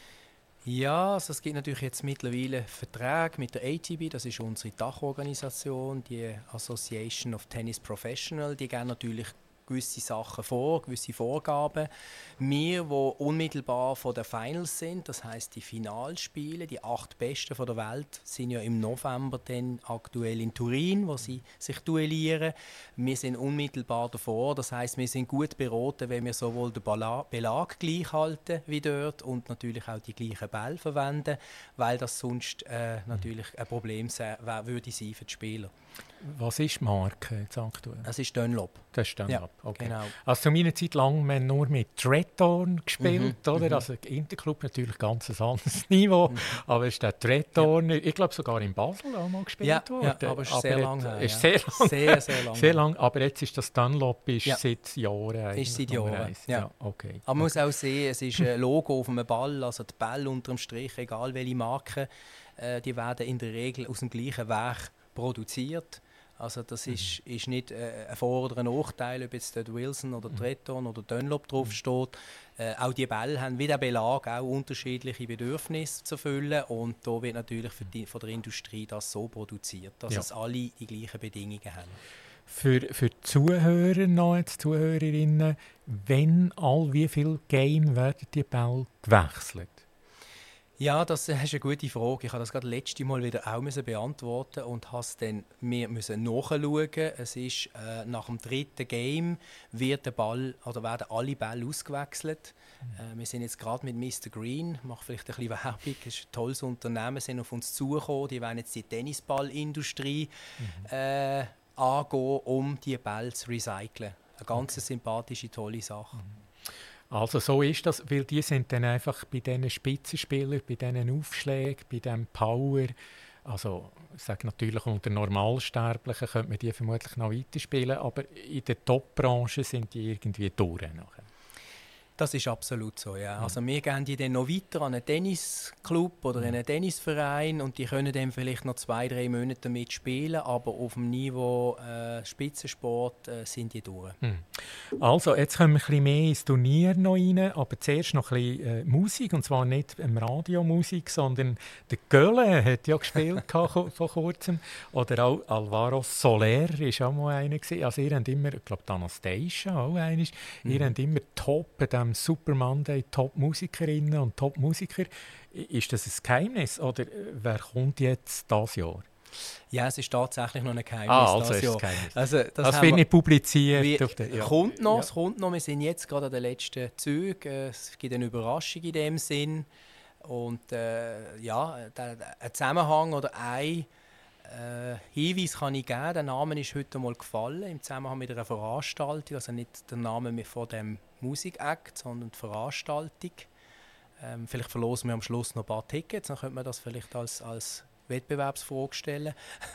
Ja, also es gibt natürlich jetzt mittlerweile Verträge mit der A T B, das ist unsere Dachorganisation, die Association of Tennis Professionals, die geben natürlich gewisse Sachen vor, gewisse Vorgaben. Wir, die unmittelbar vor den Finals sind, das heisst die Finalspiele, die acht Besten von der Welt, sind ja im November dann aktuell in Turin, wo sie sich duellieren. Wir sind unmittelbar davor, das heisst, wir sind gut beraten, wenn wir sowohl den Belag gleich halten wie dort und natürlich auch die gleichen Bälle verwenden, weil das sonst äh, natürlich ein Problem sei, würde sein für die Spieler. Was ist die Marke jetzt aktuell? Das ist Dunlop. Das ist Dunlop, ja, okay. Genau. Also zu meiner Zeit lang haben wir nur mit Tretorn gespielt, mhm, oder? Mhm. Also Interclub natürlich ganz ein anderes Niveau, mhm. aber es ist der Tretorn, ja. Ich glaube sogar in Basel auch mal gespielt ja, worden. Ja, aber es ist aber sehr lang her. Ist sehr lang. Sehr, sehr lang. Sehr lang, aber jetzt ist das Dunlop ist ja. seit Jahren. Ist seit Jahren, ja. ja. Okay. Aber man okay. muss auch sehen, es ist ein Logo auf einem Ball, also die Bälle unter dem Strich, egal welche Marke, äh, die werden in der Regel aus dem gleichen Werk produziert. Also das mhm. ist, ist nicht äh, ein Vor- oder ein Nachteil, ob jetzt dort Wilson oder Tretorn oder Dunlop draufsteht. Äh, auch die Bälle haben wie der Belag auch unterschiedliche Bedürfnisse zu erfüllen und da wird natürlich für die, von der Industrie das so produziert, dass ja. es alle die gleichen Bedingungen haben. Für, für die Zuhörer noch, jetzt Zuhörerinnen, wenn all wie viel Game werden die Bälle gewechselt? Ja, das ist eine gute Frage. Ich habe das gerade letzte Mal wieder auch müssen beantworten und habe es dann wir müssen nachschauen. Es ist äh, nach dem dritten Game wird der Ball oder werden alle Bälle ausgewechselt. Mhm. Äh, wir sind jetzt gerade mit Mister Green, mache vielleicht ein bisschen Werbung. Es ist ein tolles Unternehmen, sind auf uns zugekommen. Die wollen jetzt die Tennisballindustrie mhm. äh, angehen, um die Bälle zu recyceln. Eine ganz okay. sympathische, tolle Sache. Mhm. Also so ist das, weil die sind dann einfach bei diesen Spitzenspielern, bei diesen Aufschlägen, bei diesem Power, also ich sage natürlich unter Normalsterblichen könnte man die vermutlich noch weiterspielen, aber in der Top-Branche sind die irgendwie durch nachher. Das ist absolut so, ja. Also wir gehen die dann noch weiter an einen Tennisclub oder einen Tennisverein und die können dann vielleicht noch zwei, drei Monate damit spielen, aber auf dem Niveau äh, Spitzensport äh, sind die durch. Hm. Also, jetzt kommen wir ein bisschen mehr ins Turnier noch rein, aber zuerst noch ein bisschen äh, Musik, und zwar nicht ähm, Radiomusik, sondern der Gölle hat ja gespielt vor kurzem, oder auch Alvaro Soler war auch mal einer gewesen. Also ihr habt immer, ich glaube Anastasia auch einer, mhm. ihr habt immer top bei dem Super Monday Top-Musikerinnen und Top-Musiker. Ist das ein Geheimnis oder wer kommt jetzt dieses Jahr? Ja, es ist tatsächlich noch ein Geheimnis. Ah, also das ist es Geheimnis. Also, das das wird nicht publiziert. Wir, auf der, ja. kommt noch, ja. Es kommt noch. Wir sind jetzt gerade an den letzten Zügen. Es gibt eine Überraschung in dem Sinn. Und äh, ja, ein Zusammenhang oder ein äh, Hinweis kann ich geben. Der Name ist heute mal gefallen im Zusammenhang mit einer Veranstaltung. Also nicht der Name von dem Musikakt, sondern die Veranstaltung. Ähm, vielleicht verlosen wir am Schluss noch ein paar Tickets. Dann könnte man das vielleicht als, als Wettbewerbsfrage stellen.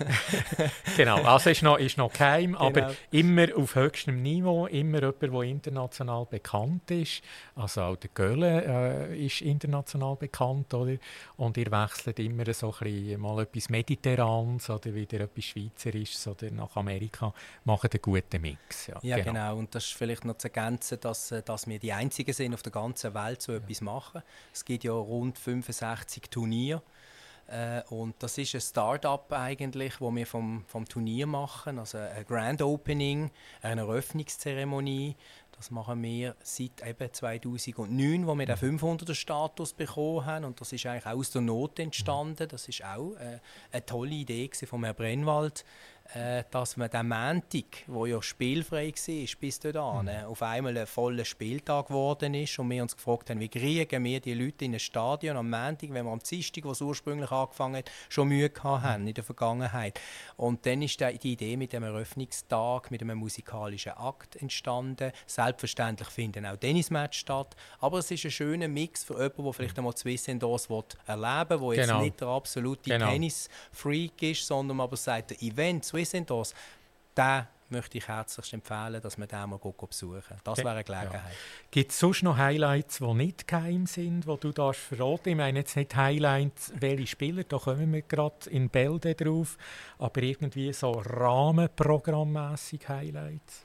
Genau, also ist noch, ist noch geheim, genau. aber immer auf höchstem Niveau, immer jemand, der international bekannt ist. Also auch der Gölle äh, ist international bekannt, oder? Und ihr wechselt immer so ein bisschen mal etwas Mediterranes oder wieder etwas Schweizerisches oder nach Amerika, machen einen guten Mix. Ja, ja genau. genau. Und das ist vielleicht noch zu ergänzen, dass, dass wir die Einzigen sind auf der ganzen Welt, so ja. etwas machen. Es gibt ja rund fünfundsechzig Turniere. Äh, und das ist ein Start-up eigentlich, wo wir vom, vom Turnier machen, also ein Grand Opening, eine Eröffnungszeremonie. Das machen wir seit eben zweitausendneun, wo wir den fünfhunderter-Status bekommen haben. Und das ist eigentlich auch aus der Not entstanden. Das ist auch äh, eine tolle Idee von Herrn Brennwald, äh, dass man den Montag, wo ja spielfrei war, bis dahin, äh, auf einmal ein voller Spieltag geworden ist. Und wir uns gefragt haben, wie kriegen wir die Leute in ein Stadion am Montag, wenn wir am Dienstag, wo es ursprünglich angefangen hat, schon Mühe gehabt haben in der Vergangenheit. Und dann ist die Idee mit dem Eröffnungstag, mit einem musikalischen Akt entstanden. Selbstverständlich finden auch Tennismatches statt, aber es ist ein schöner Mix für jemanden, der vielleicht einmal Swiss Indoors erleben will, der jetzt Genau. nicht der absolute Genau. Tennis-Freak ist, sondern aber sagt, der Event Swiss Indoors, den möchte ich herzlichst empfehlen, dass man den mal besuchen kann. Das wäre eine Gelegenheit. Ja. Gibt es sonst noch Highlights, die nicht geheim sind, die du darfst verraten? Ich meine jetzt nicht Highlights, welche Spieler, da kommen wir gerade in Bälde drauf, aber irgendwie so rahmenprogrammmässig Highlights?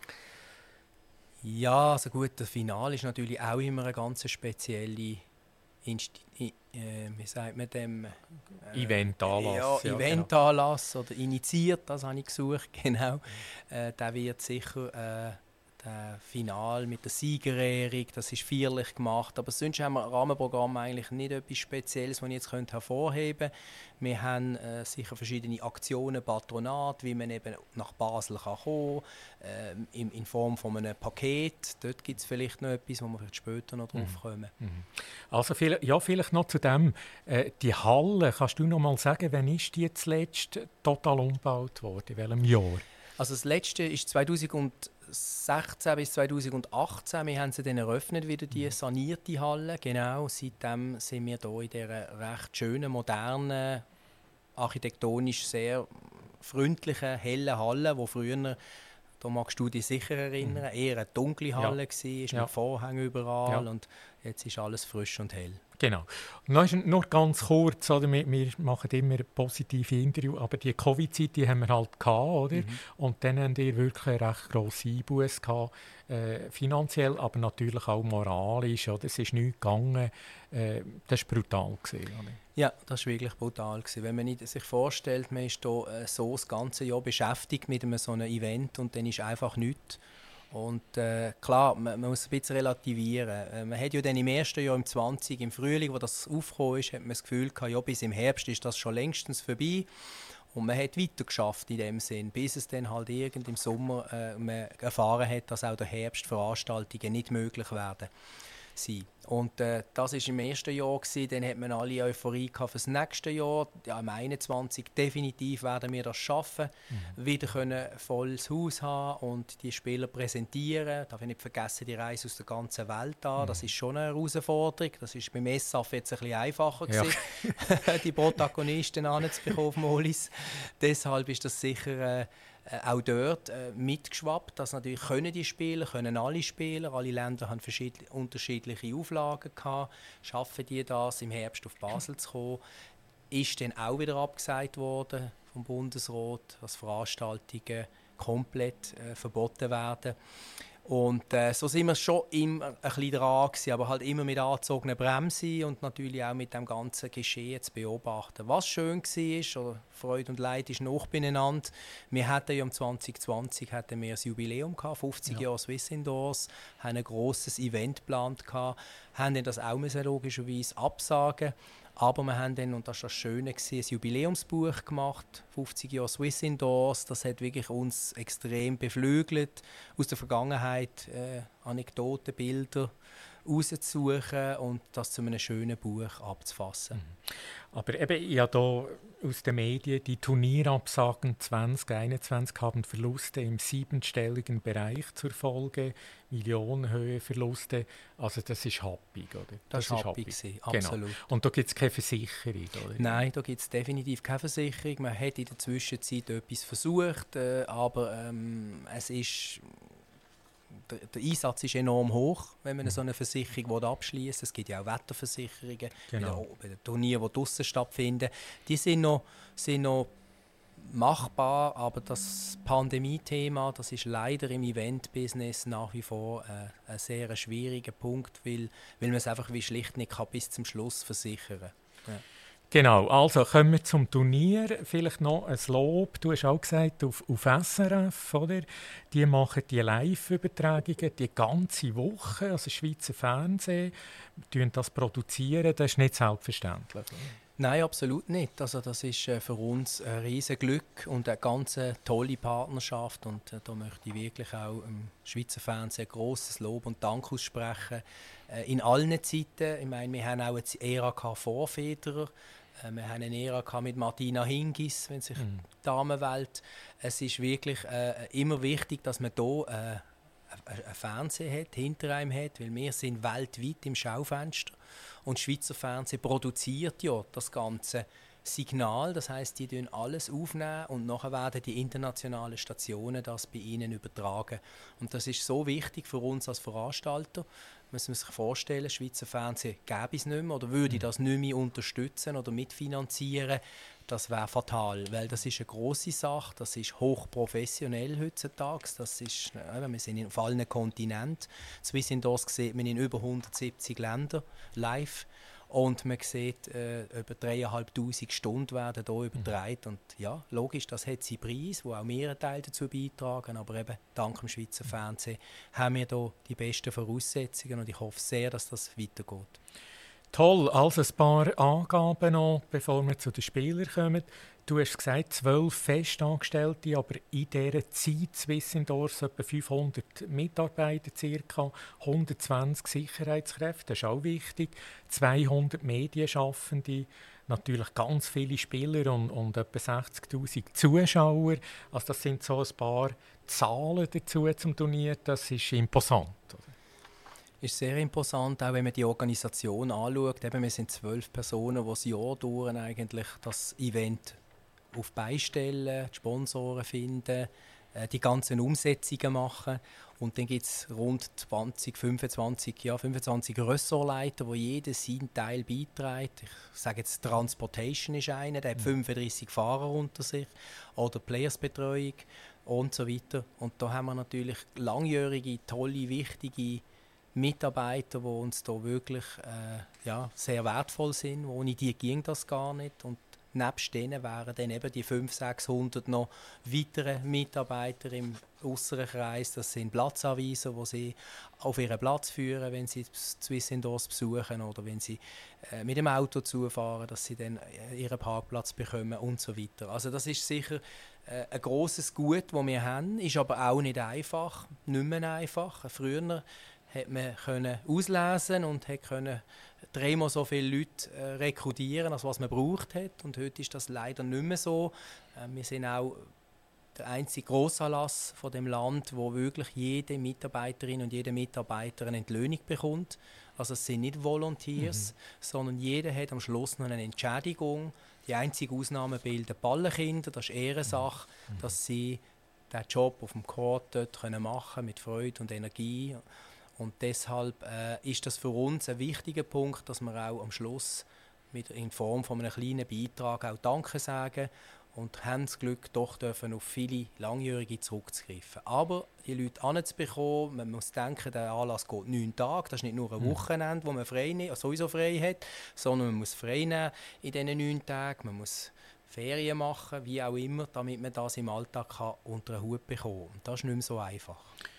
Ja, also gut, das Finale ist natürlich auch immer eine ganz spezielle Insti I äh, wie sagt man dem? Äh, Eventanlass. Ja, ja, Eventanlass genau. Oder initiiert, das habe ich gesucht, genau. Äh, der wird sicher äh, der Final mit der Siegerehrung, das ist feierlich gemacht, aber sonst haben wir im Rahmenprogramm eigentlich nicht etwas Spezielles, was ich jetzt hervorheben könnte. Wir haben äh, sicher verschiedene Aktionen, Patronat, wie man eben nach Basel kann kommen kann, äh, in, in Form von einem Paket. Dort gibt es vielleicht noch etwas, wo wir vielleicht später noch drauf kommen. Mhm. Also viel, ja, vielleicht noch zu dem, äh, die Halle, kannst du noch mal sagen, wann ist die zuletzt total umgebaut worden, in welchem Jahr? Also das letzte ist zweitausendsechzehn bis zweitausendachtzehn. Wir haben sie dann eröffnet, wieder die sanierte Halle. Genau, seitdem sind wir hier in dieser recht schönen, modernen, architektonisch sehr freundlichen, hellen Halle, wo früher, da magst du dich sicher erinnern, eher eine dunkle Halle ja. war, mit ja. Vorhängen überall ja. und jetzt ist alles frisch und hell. Genau. Und noch, nur ganz kurz, oder, wir, wir machen immer positive Interviews, aber die Covid-Zeit, die haben wir halt gehabt, oder? Mhm. Und dann haben wir wirklich eine recht grosse Einbuße gehabt, äh, finanziell, aber natürlich auch moralisch, oder? Es ist nichts gegangen, äh, das war brutal gewesen, oder? Ja, das war wirklich brutal gewesen. Wenn man sich vorstellt, man ist hier äh, so das ganze Jahr beschäftigt mit einem so einem Event und dann ist einfach nichts. Und äh, klar, man, man muss ein bisschen relativieren. Äh, man hat ja dann im ersten Jahr, im zwanzig, im Frühling, wo das aufgekommen ist, hat man das Gefühl gehabt, ja, bis im Herbst ist das schon längstens vorbei. Und man hat weiter geschafft in dem Sinn, bis es dann halt irgend im Sommer äh, man erfahren hat, dass auch der Herbstveranstaltungen nicht möglich werden. Sein. Und äh, das war im ersten Jahr gewesen. Dann hat man alle Euphorie gehabt für das nächste Jahr. Ja, im einundzwanzig definitiv werden wir das schaffen, mhm. wieder können volles Haus haben und die Spieler präsentieren. Darf ich nicht vergessen, die Reise aus der ganzen Welt an. Mhm. Das ist schon eine Herausforderung. Das ist beim S A F jetzt ein bisschen einfacher gewesen, ja. die Protagonisten anzubekommen auf Molis. Deshalb ist das sicher äh, auch dort äh, mitgeschwappt, dass natürlich können die Spieler, können alle Spieler, alle Länder haben unterschiedliche Auflagen gehabt, schaffen die das, im Herbst auf Basel zu kommen, ist dann auch wieder abgesagt worden vom Bundesrat, dass Veranstaltungen komplett äh, verboten werden. Und äh, so sind wir schon immer ein bisschen dran gewesen, aber halt immer mit angezogener Bremse und natürlich auch mit dem ganzen Geschehen zu beobachten. Was schön war, oder Freude und Leid ist noch beieinander. Wir hatten ja im zwanzig zwanzig hatten wir ein Jubiläum gehabt, fünfzig ja. Jahre Swiss Indoors, haben ein grosses Event geplant gehabt, haben dann das auch müssen, logischerweise absagen. Aber wir haben dann, und das war das Schöne, ein Jubiläumsbuch gemacht, fünfzig Jahre Swiss Indoors. Das hat wirklich uns extrem beflügelt, aus der Vergangenheit äh, Anekdoten, Bilder rauszusuchen und das zu einem schönen Buch abzufassen. Mhm. Aber eben, ja, da aus den Medien, die Turnierabsagen zwanzig einundzwanzig haben Verluste im siebenstelligen Bereich zur Folge, Millionenhöhe Verluste. Also das ist happig, oder? Das, das ist happig, gewesen, absolut. Genau. Und da gibt es keine Versicherung, oder? Nein, da gibt es definitiv keine Versicherung. Man hat in der Zwischenzeit etwas versucht, äh, aber ähm, es ist... Der, der Einsatz ist enorm hoch, wenn man so eine Versicherung abschließt. Es gibt ja auch Wetterversicherungen, genau. bei den Turnieren, die draussen stattfinden. Die sind noch, sind noch machbar, aber das Pandemie-Thema, das ist leider im Event-Business nach wie vor äh, ein sehr schwieriger Punkt, weil, weil man es einfach wie schlicht nicht kann bis zum Schluss versichern kann. Ja. Genau, also kommen wir zum Turnier. Vielleicht noch ein Lob. Du hast auch gesagt, auf, auf S R F, oder? Die machen die Live-Übertragungen die ganze Woche. Also Schweizer Fernsehen, die das produzieren. Das ist nicht selbstverständlich. Nein, absolut nicht. Also das ist äh, für uns ein riesen Glück und eine ganz äh, tolle Partnerschaft. Und äh, da möchte ich wirklich auch im Schweizer Fernsehen grosses Lob und Dank aussprechen. Äh, in allen Zeiten. Ich meine, wir haben auch eine Ära vor Federer. Äh, wir haben eine Ära mit Martina Hingis, wenn sich mm. die Damenwelt. Es ist wirklich äh, immer wichtig, dass man hier äh, ein Fernseher hat, hinter einem hat, weil wir sind weltweit im Schaufenster. Und das Schweizer Fernsehen produziert ja das ganze Signal, das heisst, die aufnehmen alles aufnehmen und nachher werden die internationalen Stationen das bei ihnen übertragen. Und das ist so wichtig für uns als Veranstalter. Man muss sich vorstellen, das Schweizer Fernsehen gäbe es nicht mehr oder würde das nicht mehr unterstützen oder mitfinanzieren. Das wäre fatal, weil das ist eine grosse Sache, das ist hochprofessionell heutzutage. Das ist, äh, wir sind auf allen Kontinenten. Swiss Indoors sieht man in über hundertsiebzig Ländern live. Und man sieht, äh, über dreieinhalbtausend Stunden werden hier übertragen. Und ja, logisch, das hat seinen Preis, wo auch wir einen Teil dazu beitragen. Aber eben, dank dem Schweizer Fernsehen haben wir hier die besten Voraussetzungen und ich hoffe sehr, dass das weitergeht. Toll, also ein paar Angaben noch, bevor wir zu den Spielern kommen. Du hast gesagt, zwölf Festangestellte, aber in dieser Zeit Swiss Indoors etwa fünfhundert Mitarbeiter, ca. hundertzwanzig Sicherheitskräfte, das ist auch wichtig, zweihundert Medienschaffende, natürlich ganz viele Spieler und, und etwa sechzigtausend Zuschauer. Also das sind so ein paar Zahlen dazu zum Turnier, das ist imposant. Ist sehr imposant, auch wenn man die Organisation anschaut. Eben, wir sind zwölf Personen, die das Jahr durch eigentlich das Event auf beistellen, die Sponsoren finden, äh, die ganzen Umsetzungen machen. Und dann gibt es rund zwanzig, fünfundzwanzig, ja, fünfundzwanzig Ressortleiter, die jeder seinen Teil beiträgt. Ich sage jetzt, Transportation ist einer, der hat fünfunddreissig Fahrer unter sich. Oder Playersbetreuung und so weiter. Und da haben wir natürlich langjährige, tolle, wichtige Mitarbeiter, die uns da wirklich äh, ja, sehr wertvoll sind. Ohne die ging das gar nicht. Und nebst denen wären dann eben die fünfhundert, sechshundert noch weitere Mitarbeiter im äußeren Kreis. Das sind Platzanweiser, die sie auf ihren Platz führen, wenn sie Swiss Indoors besuchen oder wenn sie äh, mit dem Auto zufahren, dass sie dann ihren Parkplatz bekommen und so weiter. Also das ist sicher äh, ein grosses Gut, das wir haben, ist aber auch nicht einfach, nicht mehr einfach. Früher hat man können auslesen und hat können dreimal so viele Leute äh, rekrutieren, als was man braucht hat. Und heute ist das leider nicht mehr so. Äh, wir sind auch der einzige Grossanlass von dem Land, wo wirklich jede Mitarbeiterin und jeder Mitarbeiter eine Entlöhnung bekommt. Also es sind nicht Volunteers, mhm. sondern jeder hat am Schluss noch eine Entschädigung. Die einzige Ausnahme bilden Ballenkinder. Das ist Ehrensache, mhm. dass sie den Job auf dem Court dort können machen mit Freude und Energie. Und deshalb äh, ist das für uns ein wichtiger Punkt, dass wir auch am Schluss mit, in Form von einem kleinen Beitrag auch Danke sagen und haben das Glück, doch dürfen auf viele Langjährige zurückzugreifen. Aber die Leute anzubekommen, man muss denken, der Anlass geht neun Tage, das ist nicht nur ein Wochenende, wo man frei nicht, sowieso frei hat, sondern man muss frei nehmen in diesen neun Tagen, man muss Ferien machen, wie auch immer, damit man das im Alltag kann unter den Hut bekommen kann. Das ist nicht mehr so einfach.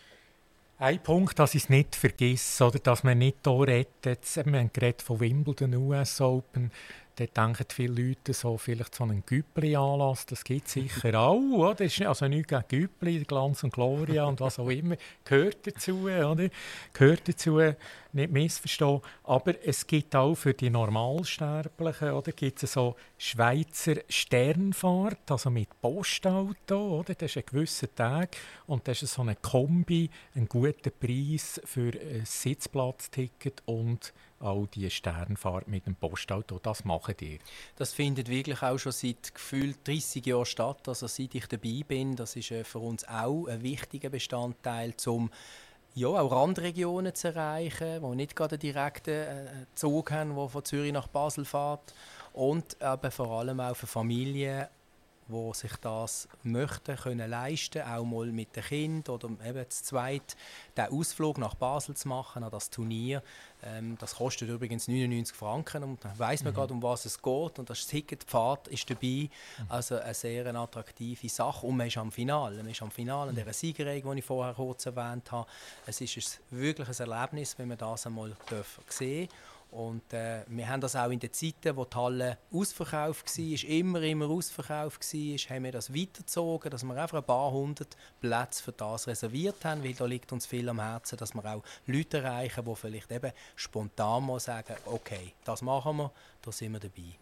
Ein Punkt, dass ich es nicht vergesse, oder dass man nicht hier redet, wir haben geredet von Wimbledon, U S Open, da denken viele Leute so, vielleicht so einen Güppli-Anlass, das gibt es sicher auch, oder? Das ist also nichts gegen Güppli, Glanz und Gloria und was auch immer, gehört dazu, oder? Gehört dazu, nicht missverstehen, aber es gibt auch für die Normalsterblichen, oder? Gibt es so Schweizer Sternfahrt, also mit Postauto, oder? Das ist ein gewisser Tag und das ist so eine Kombi, ein guter Preis für ein Sitzplatzticket und auch die Sternfahrt mit dem Postauto, das machen die. Das findet wirklich auch schon seit gefühlt dreissig Jahren statt. Also seit ich dabei bin, das ist für uns auch ein wichtiger Bestandteil, um ja, auch Randregionen zu erreichen, die nicht gerade einen direkten äh, Zug haben, der von Zürich nach Basel fährt. Und eben vor allem auch für Familien, die sich das möchten, können leisten, auch mal mit den Kindern oder eben zu zweit den Ausflug nach Basel zu machen, an das Turnier. Ähm, das kostet übrigens neunundneunzig Franken und dann weiss man mhm. gerade, um was es geht und das Ticket, die Fahrt ist dabei. Mhm. Also eine sehr attraktive Sache und man ist am Finale. Man ist am Finale an dieser Siegerehrung, die ich vorher kurz erwähnt habe. Es ist ein, wirklich ein Erlebnis, wenn man das einmal sehen darf. Und äh, wir haben das auch in den Zeiten, wo die Halle ausverkauft war, immer, immer ausverkauft war, haben wir das weitergezogen, dass wir einfach ein paar hundert Plätze für das reserviert haben, weil da liegt uns viel am Herzen, dass wir auch Leute erreichen, die vielleicht eben spontan mal sagen, okay, das machen wir, da sind wir dabei.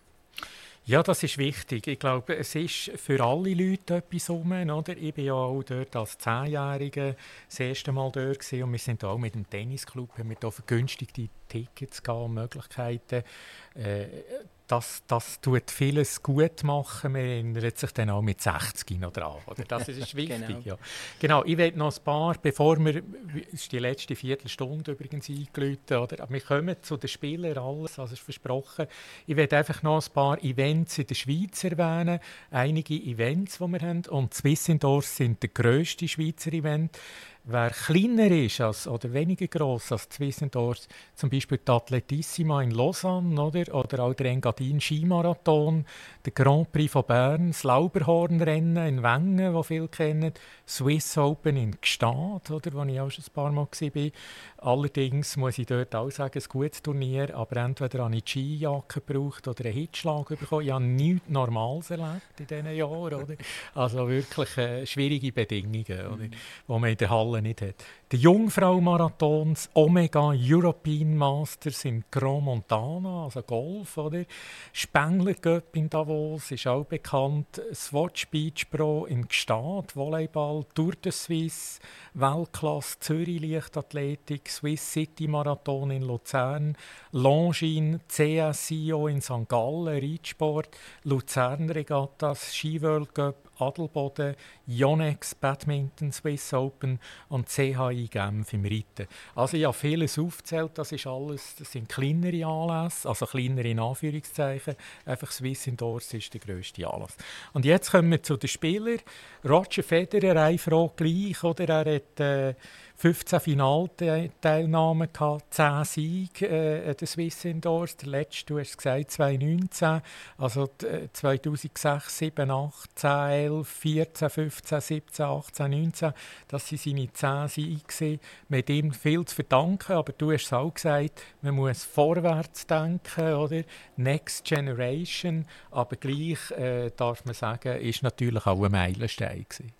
Ja, das ist wichtig. Ich glaube, es ist für alle Leute etwas herum, oder? Ich war ja auch dort als Zehnjähriger das erste Mal dort gewesen, und wir sind auch mit dem Tennisclub, haben wir da vergünstigte Tickets gehabt, Möglichkeiten. Äh, das, das tut vieles gut machen. Man erinnert sich dann auch mit sechzig noch dran. Oder? Das ist wichtig. genau. Ja. Genau, ich will noch ein paar, bevor wir, es ist die letzte Viertelstunde übrigens eingeläutet, oder? Wir kommen zu den Spielern, alles, also ist versprochen. Ich will einfach noch ein paar Events in der Schweiz erwähnen. Einige Events, die wir haben. Und Swiss Indoors sind der grösste Schweizer Event. Wer kleiner ist als, oder weniger gross als die Swiss Indoors, zum Beispiel die Atletissima in Lausanne, oder, oder auch der Engadin Skimarathon, der Grand Prix von Bern, das Lauberhornrennen in Wengen, das viele kennen, Swiss Open in Gstaad, oder, wo ich auch schon ein paar Mal war. Allerdings muss ich dort auch sagen, ein gutes Turnier, aber entweder habe ich die Skijacke gebraucht oder einen Hitschlag bekommen. Ich habe nichts Normales erlebt in diesen Jahren. Oder? Also wirklich äh, schwierige Bedingungen, oder? Die man in der Halle nicht hat. Der Jungfrau-Marathon, das Omega European Masters in Grand Montana, also Golf, oder? Spengler Cup in Davos ist auch bekannt. Swatch Beach Pro in Gstaad, Volleyball, Tour de Suisse, Weltklasse Zürich Leichtathletik, Swiss City Marathon in Luzern, Longines, C S I O in Sankt Gallen, Reitsport, Luzern Regattas, Ski World Cup, Adelboden, Yonex Badminton, Swiss Open und C H I Genf im Reiten. Also ich habe vieles aufgezählt, das ist alles, das sind kleinere Anlässe, also kleinere in Anführungszeichen. Einfach Swiss Indoors ist der grösste Anlass. Und jetzt kommen wir zu den Spielern. Roger Federer, eine Frage gleich, oder? Er hat äh, fünfzehn Finalteilnahmen gehabt, zehn Siege äh, der Swiss Indoors. Der letzte, du hast es gesagt, zwanzig neunzehn, also äh, zweitausendsechs, sieben, acht, zehn, elf, vierzehn, fünfzehn, siebzehn, achtzehn, neunzehn. Das waren seine zehn Siege. Mit ihm viel zu verdanken, aber du hast es auch gesagt, man muss vorwärts denken, oder? Next Generation, aber gleich äh, darf man sagen, ist natürlich auch ein Meilenstein gewesen.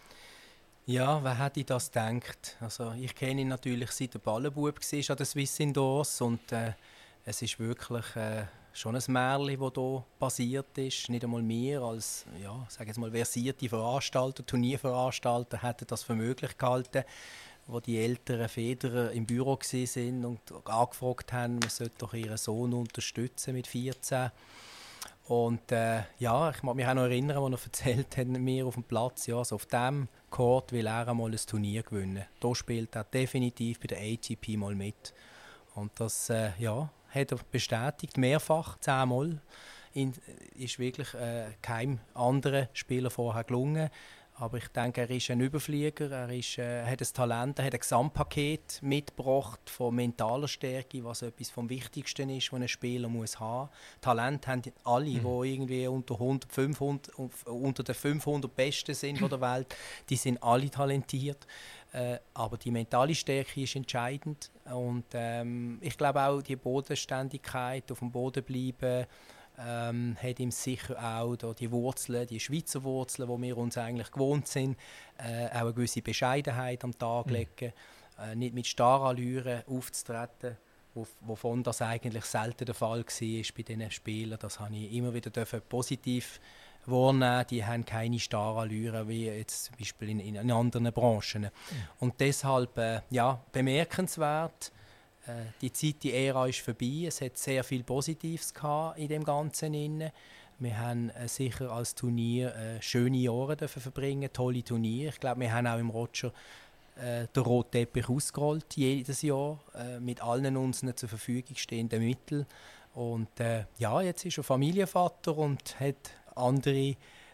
Ja, wer hätte das gedacht? Also ich kenne ihn natürlich seit der Ballenbub war an der Swiss Indoors und äh, es ist wirklich äh, schon ein Märchen, das hier passiert ist. Nicht einmal wir als, ja, sage jetzt mal, versierte Veranstalter, Turnierveranstalter hätten das für möglich gehalten, wo die älteren Federer im Büro waren und angefragt haben, man sollte doch ihren Sohn unterstützen mit vierzehn. Und äh, ja, ich mag mich auch noch erinnern, als er erzählt hat, mir auf dem Platz, ja, also auf diesem Court will er einmal ein Turnier gewinnen. Da spielt er definitiv bei der A T P mal mit. Und das äh, ja, hat er bestätigt, mehrfach, zehnmal. In, ist wirklich äh, keinem anderen Spieler vorher gelungen. Aber ich denke, er ist ein Überflieger, er, ist, äh, er hat ein Talent, er hat ein Gesamtpaket mitgebracht von mentaler Stärke, was etwas vom Wichtigsten ist, was ein Spieler muss haben. Talent haben alle, die mhm. irgendwie unter, hundert, fünfhundert, unter den fünfhundert Besten sind von der Welt, die sind alle talentiert. Äh, aber die mentale Stärke ist entscheidend. Und ähm, ich glaube auch, die Bodenständigkeit, auf dem Boden bleiben, Ähm, hat ihm sicher auch da die Wurzeln, die Schweizer Wurzeln, die wir uns eigentlich gewohnt sind, äh, auch eine gewisse Bescheidenheit am Tag legen, mhm. äh, nicht mit Starallüren aufzutreten, wo, wovon das eigentlich selten der Fall war bei diesen Spielern. Das habe ich immer wieder positiv wahrnehmen. Die haben keine Starallüren wie jetzt zum Beispiel in, in anderen Branchen. Mhm. Und deshalb äh, ja, bemerkenswert. Die Zeit, die Ära ist vorbei. Es hat sehr viel Positives gehabt in dem Ganzen inne. Wir haben äh, sicher als Turnier äh, schöne Jahre dürfen verbringen, tolle Turniere. Ich glaube, wir haben auch im Roger äh, den roten Teppich ausgerollt jedes Jahr äh, mit allen unseren zur Verfügung stehenden Mitteln. Und äh, ja, jetzt ist er Familienvater und hat andere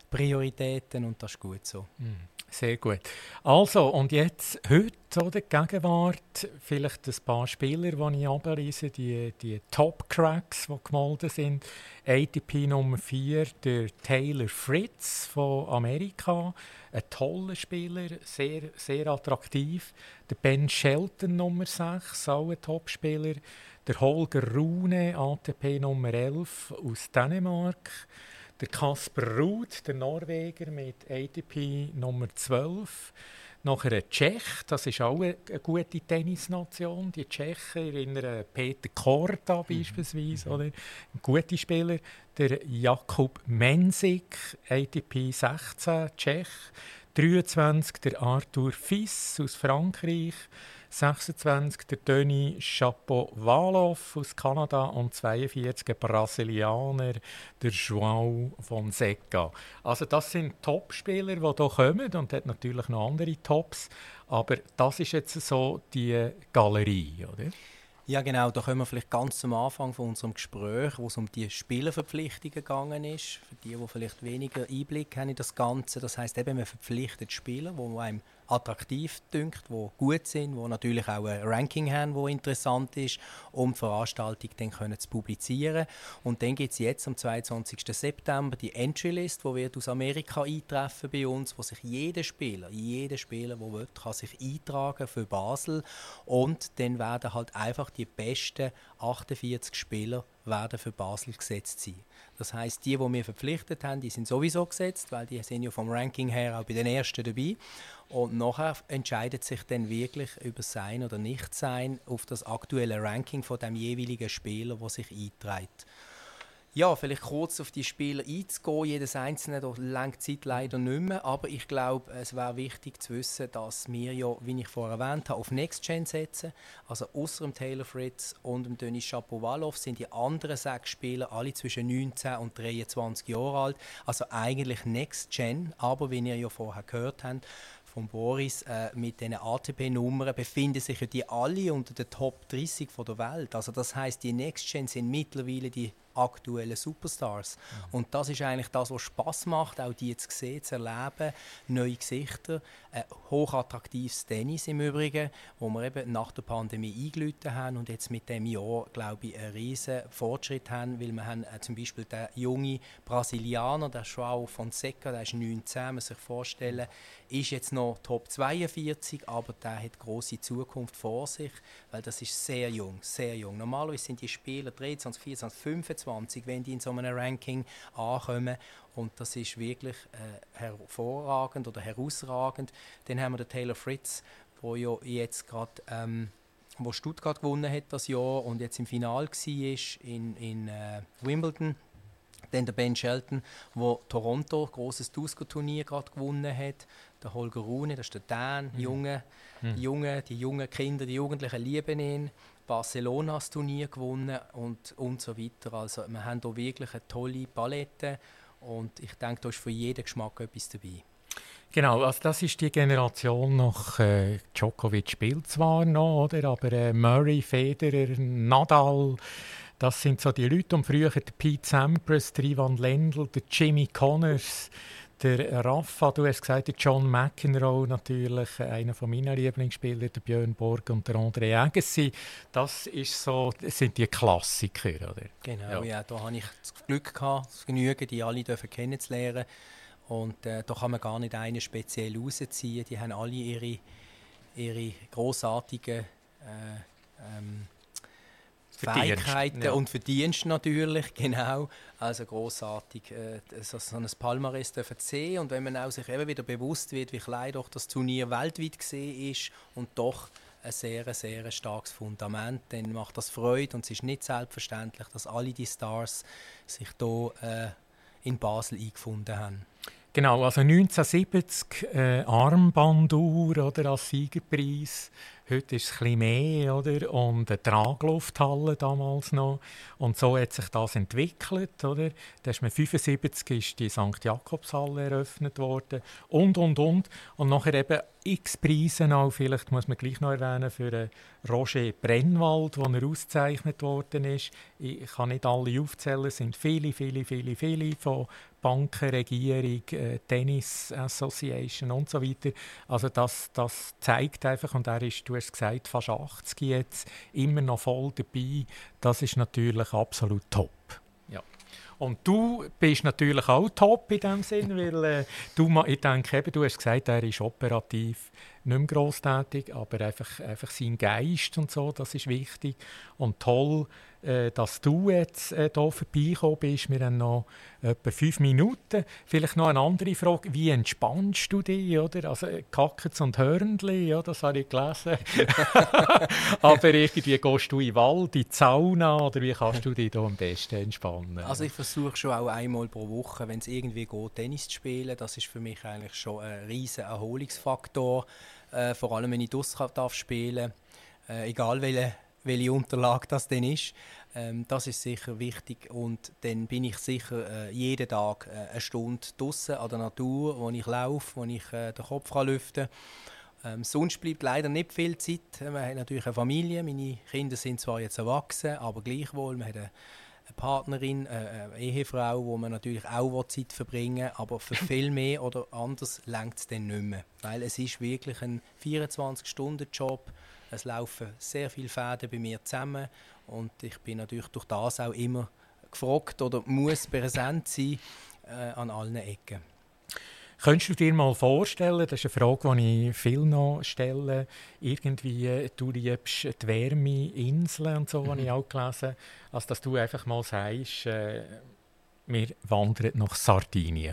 Prioritäten und das ist gut so. Mm. Sehr gut. Also, und jetzt, heute, oder, Gegenwart, vielleicht ein paar Spieler, die ich ablese, die, die Top-Cracks, die gemolden sind. A T P Nummer vier, der Taylor Fritz von Amerika, ein toller Spieler, sehr, sehr attraktiv. Der Ben Shelton Nummer sechs, auch ein Top-Spieler. Der Holger Rune, A T P Nummer elf aus Dänemark. Der Kasper Ruud, der Norweger, mit A T P Nummer zwölf. Nachher ein Tschech, das ist auch eine, eine gute Tennisnation. Die Tschechen erinnern Peter Korda beispielsweise, mhm. oder? Ein guter Spieler. Der Jakub Mensik, A T P sechzehn, Tschech. dreiundzwanzig, der Arthur Fils aus Frankreich. sechsundzwanzig, der Denis Shapovalov aus Kanada und zweiundvierzig, der Brasilianer, der João Fonseca. Also das sind Top-Spieler, die hier kommen, und hat natürlich noch andere Tops, aber das ist jetzt so die Galerie, oder? Ja genau, da kommen wir vielleicht ganz am Anfang von unserem Gespräch, wo es um die Spielerverpflichtungen gegangen ist. Für die, die vielleicht weniger Einblick haben in das Ganze. Das heisst eben, man verpflichtet Spieler, die einem attraktiv dünkt, die gut sind, die natürlich auch ein Ranking haben, das interessant ist, um die Veranstaltung dann können zu publizieren. Und dann gibt es jetzt am zweiundzwanzigsten September die Entry-List, die wird aus Amerika eintreffen bei uns, wo sich jeder Spieler, jeder Spieler, der will, kann sich eintragen für Basel. Und dann werden halt einfach die besten achtundvierzig Spieler werden für Basel gesetzt sein. Das heisst, die, die wir verpflichtet haben, die sind sowieso gesetzt, weil die sind ja vom Ranking her auch bei den Ersten dabei. Und nachher entscheidet sich dann wirklich über Sein oder Nicht-Sein auf das aktuelle Ranking von dem jeweiligen Spieler, der sich einträgt. Ja, vielleicht kurz auf die Spieler einzugehen. Jedes Einzelne, da langt die Zeit leider nicht mehr. Aber ich glaube, es wäre wichtig zu wissen, dass wir ja, wie ich vorher erwähnt habe, auf Next Gen setzen. Also außer dem Taylor Fritz und dem Denis Shapovalov sind die anderen sechs Spieler alle zwischen neunzehn und dreiundzwanzig Jahre alt. Also eigentlich Next Gen. Aber wie ihr ja vorher gehört habt, von Boris, äh, mit diesen A T P-Nummern befinden sich ja die alle unter den Top dreißig von der Welt. Also das heisst, die Next Gen sind mittlerweile die aktuellen Superstars. Mhm. Und das ist eigentlich das, was Spass macht, auch die zu sehen, zu erleben, neue Gesichter, äh, hochattraktives Tennis im Übrigen, wo wir eben nach der Pandemie eingeläutet haben und jetzt mit dem Jahr, glaube ich, einen riesen Fortschritt haben, weil wir haben äh, zum Beispiel den jungen Brasilianer, der João Fonseca, der ist neunzehn, man muss sich vorstellen, ist jetzt noch Top zweiundvierzig, aber der hat grosse Zukunft vor sich, weil das ist sehr jung, sehr jung. Normalerweise sind die Spieler dreiundzwanzig, vierundzwanzig, fünfundzwanzig, wenn die in so einem Ranking ankommen. Und das ist wirklich äh, hervorragend oder herausragend. Dann haben wir den Taylor Fritz, der ja jetzt gerade ähm, wo Stuttgart gewonnen hat das Jahr und jetzt im Finale war in, in äh, Wimbledon. Dann der Ben Shelton, der Toronto, ein grosses Tusker-Turnier gerade gewonnen hat. Der Holger Rune, das ist der Dan, mhm. Junge, mhm. Die, Junge, die jungen Kinder, die Jugendlichen lieben ihn. Barcelona das Turnier gewonnen und, und so weiter. Also wir haben hier wirklich eine tolle Palette und ich denke, da ist für jeden Geschmack etwas dabei. Genau, also das ist die Generation nach äh, Djokovic spielt zwar noch, oder? Aber äh, Murray, Federer, Nadal, das sind so die Leute. Und früher der Pete Sampras, der Ivan Lendl, der Jimmy Connors, der Rafa, du hast gesagt, der John McEnroe natürlich, einer von meinen Lieblingsspieler, der Björn Borg und der André Agassi. Das, ist so, das sind die Klassiker, oder? Genau, ja, ja da habe ich das Glück gehabt, das Genügen, die alle dürfen kennenzulernen. Und äh, da kann man gar nicht einen speziell rausziehen. Die haben alle ihre, ihre grossartigen äh, ähm, Fähigkeiten ja. und Verdienste natürlich, genau. Also grossartig, äh, so, so ein Palmares dürfen sehen. Und wenn man auch sich eben wieder bewusst wird, wie klein doch das Turnier weltweit gesehen ist und doch ein sehr, sehr starkes Fundament, dann macht das Freude. Und es ist nicht selbstverständlich, dass alle die Stars sich hier äh, in Basel eingefunden haben. Genau, also neunzehnhundertsiebzig äh, Armbanduhr oder als Siegerpreis. Heute ist es ein bisschen mehr, oder? Und eine Traglufthalle damals noch. Und so hat sich das entwickelt, oder? Da ist man fünfundsiebzig ist die Sankt Jakobshalle eröffnet worden. Und, und, und. Und nachher eben x Preise auch, vielleicht muss man gleich noch erwähnen, für äh, Roger Brennwald, wo er ausgezeichnet worden ist. Ich kann nicht alle aufzählen, es sind viele, viele, viele, viele, von Bankenregierung, äh, Tennis Association und so weiter. Also das, das zeigt einfach, und er ist, du hast gesagt, fast achtzig jetzt, immer noch voll dabei. Das ist natürlich absolut top. Ja. Und du bist natürlich auch top in dem Sinn, weil äh, du, ich denke, eben, du hast gesagt, er ist operativ nicht mehr grosstätig, aber einfach, einfach sein Geist und so, das ist wichtig. Und toll, äh, dass du jetzt äh, hier vorbeigekommen bist. Wir haben noch etwa fünf Minuten. Vielleicht noch eine andere Frage. Wie entspannst du dich? Oder? Also Kackets und Hörnli, ja, das habe ich gelesen. Aber irgendwie gehst du in den Wald, in die Sauna, oder wie kannst du dich hier am besten entspannen? Also ich versuche schon auch einmal pro Woche, wenn es irgendwie geht, Tennis zu spielen. Das ist für mich eigentlich schon ein riesen Erholungsfaktor. Äh, vor allem, wenn ich draussen darf spielen darf, äh, egal welche, welche Unterlage das denn ist. Ähm, das ist sicher wichtig. Und dann bin ich sicher äh, jeden Tag äh, eine Stunde draussen an der Natur, wo ich laufe, wo ich äh, den Kopf kann lüften kann. Ähm, sonst bleibt leider nicht viel Zeit. Man hat natürlich eine Familie. Meine Kinder sind zwar jetzt erwachsen, aber gleichwohl. Man hat eine eine Partnerin, eine Ehefrau, wo man natürlich auch Zeit verbringen will, aber für viel mehr oder anders reicht es dann nicht mehr. Weil es ist wirklich ein vierundzwanzig-Stunden-Job. Es laufen sehr viele Fäden bei mir zusammen und ich bin natürlich durch das auch immer gefragt oder muss präsent sein äh, an allen Ecken. Könntest du dir mal vorstellen, das ist eine Frage, die ich viel noch stelle, irgendwie, du liebst die Wärme, Inseln und so, mhm. habe ich auch gelesen, also dass du einfach mal sagst, äh, wir wandern nach Sardinien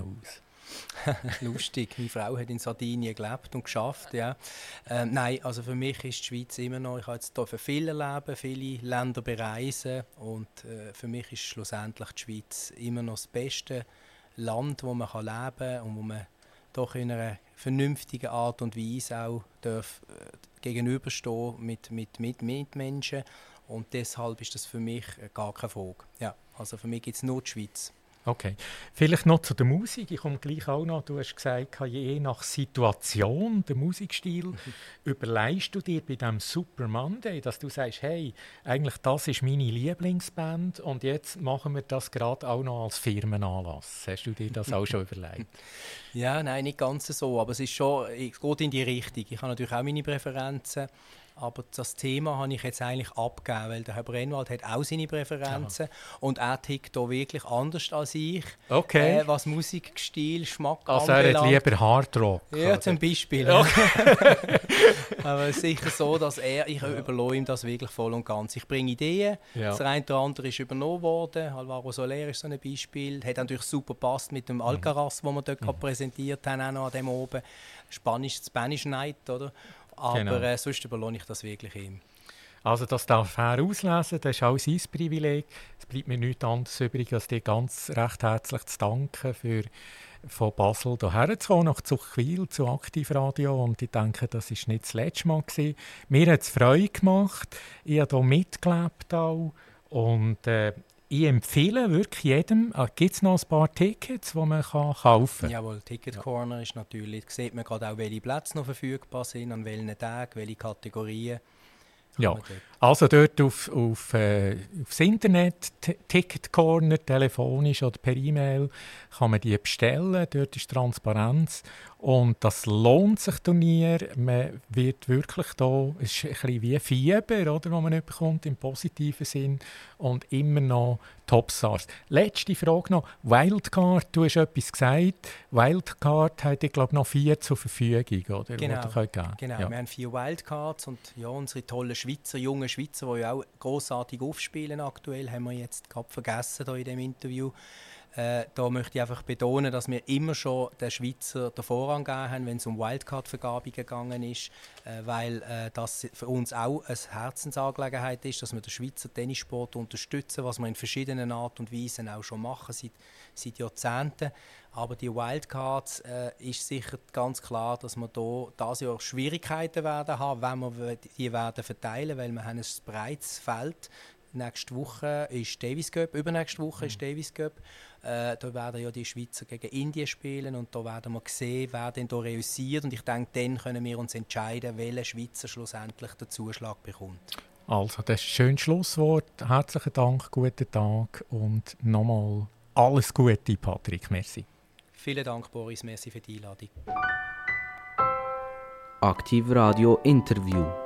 aus. Lustig, meine Frau hat in Sardinien gelebt und geschafft, ja. Ähm, nein, also für mich ist die Schweiz immer noch, ich habe jetzt hier viel erleben, viele Länder bereisen und äh, für mich ist schlussendlich die Schweiz immer noch das beste Land, wo man kann leben kann und wo man doch in einer vernünftigen Art und Weise auch darf, äh, gegenüberstehen mit, mit, mit Mitmenschen. Und deshalb ist das für mich gar keine Frage. Ja, also für mich gibt es nur die Schweiz. Okay. Vielleicht noch zu der Musik. Ich komme gleich auch noch. Du hast gesagt, je nach Situation, der Musikstil, mhm. überlegst du dir bei diesem Super Monday, dass du sagst, hey, eigentlich das ist meine Lieblingsband und jetzt machen wir das gerade auch noch als Firmenanlass. Hast du dir das auch schon überlegt? Ja, nein, nicht ganz so, aber es ist schon, es geht in die Richtung. Ich habe natürlich auch meine Präferenzen. Aber das Thema habe ich jetzt eigentlich abgegeben, weil der Herr Brennwald hat auch seine Präferenzen. Aha. Und er tickt hier wirklich anders als ich, okay. äh, was Musikstil, Geschmack also anbelangt. Also er hat lieber Hardrock? Ja, oder? Zum Beispiel. Okay. Aber es ist sicher so, dass er, ich ja. überlasse ihm das wirklich voll und ganz. Ich bringe Ideen, ja. das eine oder andere ist übernommen worden, Alvaro Soler ist so ein Beispiel, hat natürlich super gepasst mit dem Alcaraz, mhm. wo wir dort mhm. präsentiert haben, auch noch an dem oben, Spanisch, Spanish Night, oder? Aber genau. äh, sonst überlasse ich das wirklich ihm. Also das darf er auslesen, das ist auch sein Privileg. Es bleibt mir nichts anderes übrig, als dir ganz recht herzlich zu danken, für von Basel hierher zu kommen, nach Zuchwil, zu Aktivradio. Und ich denke, das war nicht das letzte Mal gewesen. Mir hat es Freude gemacht. Ich habe hier mitgelebt auch. Und äh, ich empfehle wirklich jedem, äh, gibt es noch ein paar Tickets, die man kann kaufen kann? Jawohl, Ticket Corner ja. ist natürlich, da sieht man gerade auch, welche Plätze noch verfügbar sind, an welchen Tagen, welche Kategorien. Ja, also dort auf, auf, äh, aufs Internet, T- Ticket Corner, telefonisch oder per E-Mail kann man die bestellen, dort ist Transparenz und das lohnt sich Turnier, man wird wirklich da, es ist ein bisschen wie Fieber, oder, was man nicht bekommt, im positiven Sinn und immer noch Topstars. Letzte Frage noch, Wildcard, du hast etwas gesagt, Wildcard hat ich glaube noch vier zur Verfügung, oder? Genau, oder genau. Ja. Wir haben vier Wildcards und ja, unsere tollen Schweizer, junge Schweizer, die ja auch grossartig aufspielen aktuell, haben wir jetzt gerade vergessen hier in diesem Interview. Äh, da möchte ich einfach betonen, dass wir immer schon den Schweizer den Vorrang gegeben haben, wenn es um Wildcard-Vergabungen gegangen ist, äh, weil äh, das für uns auch eine Herzensangelegenheit ist, dass wir den Schweizer Tennissport unterstützen, was wir in verschiedenen Art und Weisen auch schon machen, seit, seit Jahrzehnten. Aber die Wildcards äh, ist sicher ganz klar, dass wir da dieses Jahr Schwierigkeiten werden haben, wenn wir die werden verteilen, weil wir haben ein breites Feld. Nächste Woche ist Davis Cup, übernächste Woche mhm. ist Davis Cup. Äh, da werden ja die Schweizer gegen Indien spielen und da werden wir sehen, wer denn da reüssiert. Und ich denke, dann können wir uns entscheiden, welcher Schweizer schlussendlich den Zuschlag bekommt. Also, das ist ein schönes Schlusswort. Herzlichen Dank, guten Tag und nochmal alles Gute, Patrick. Merci. Vielen Dank, Boris. Merci für die Einladung. Aktiv Radio Interview.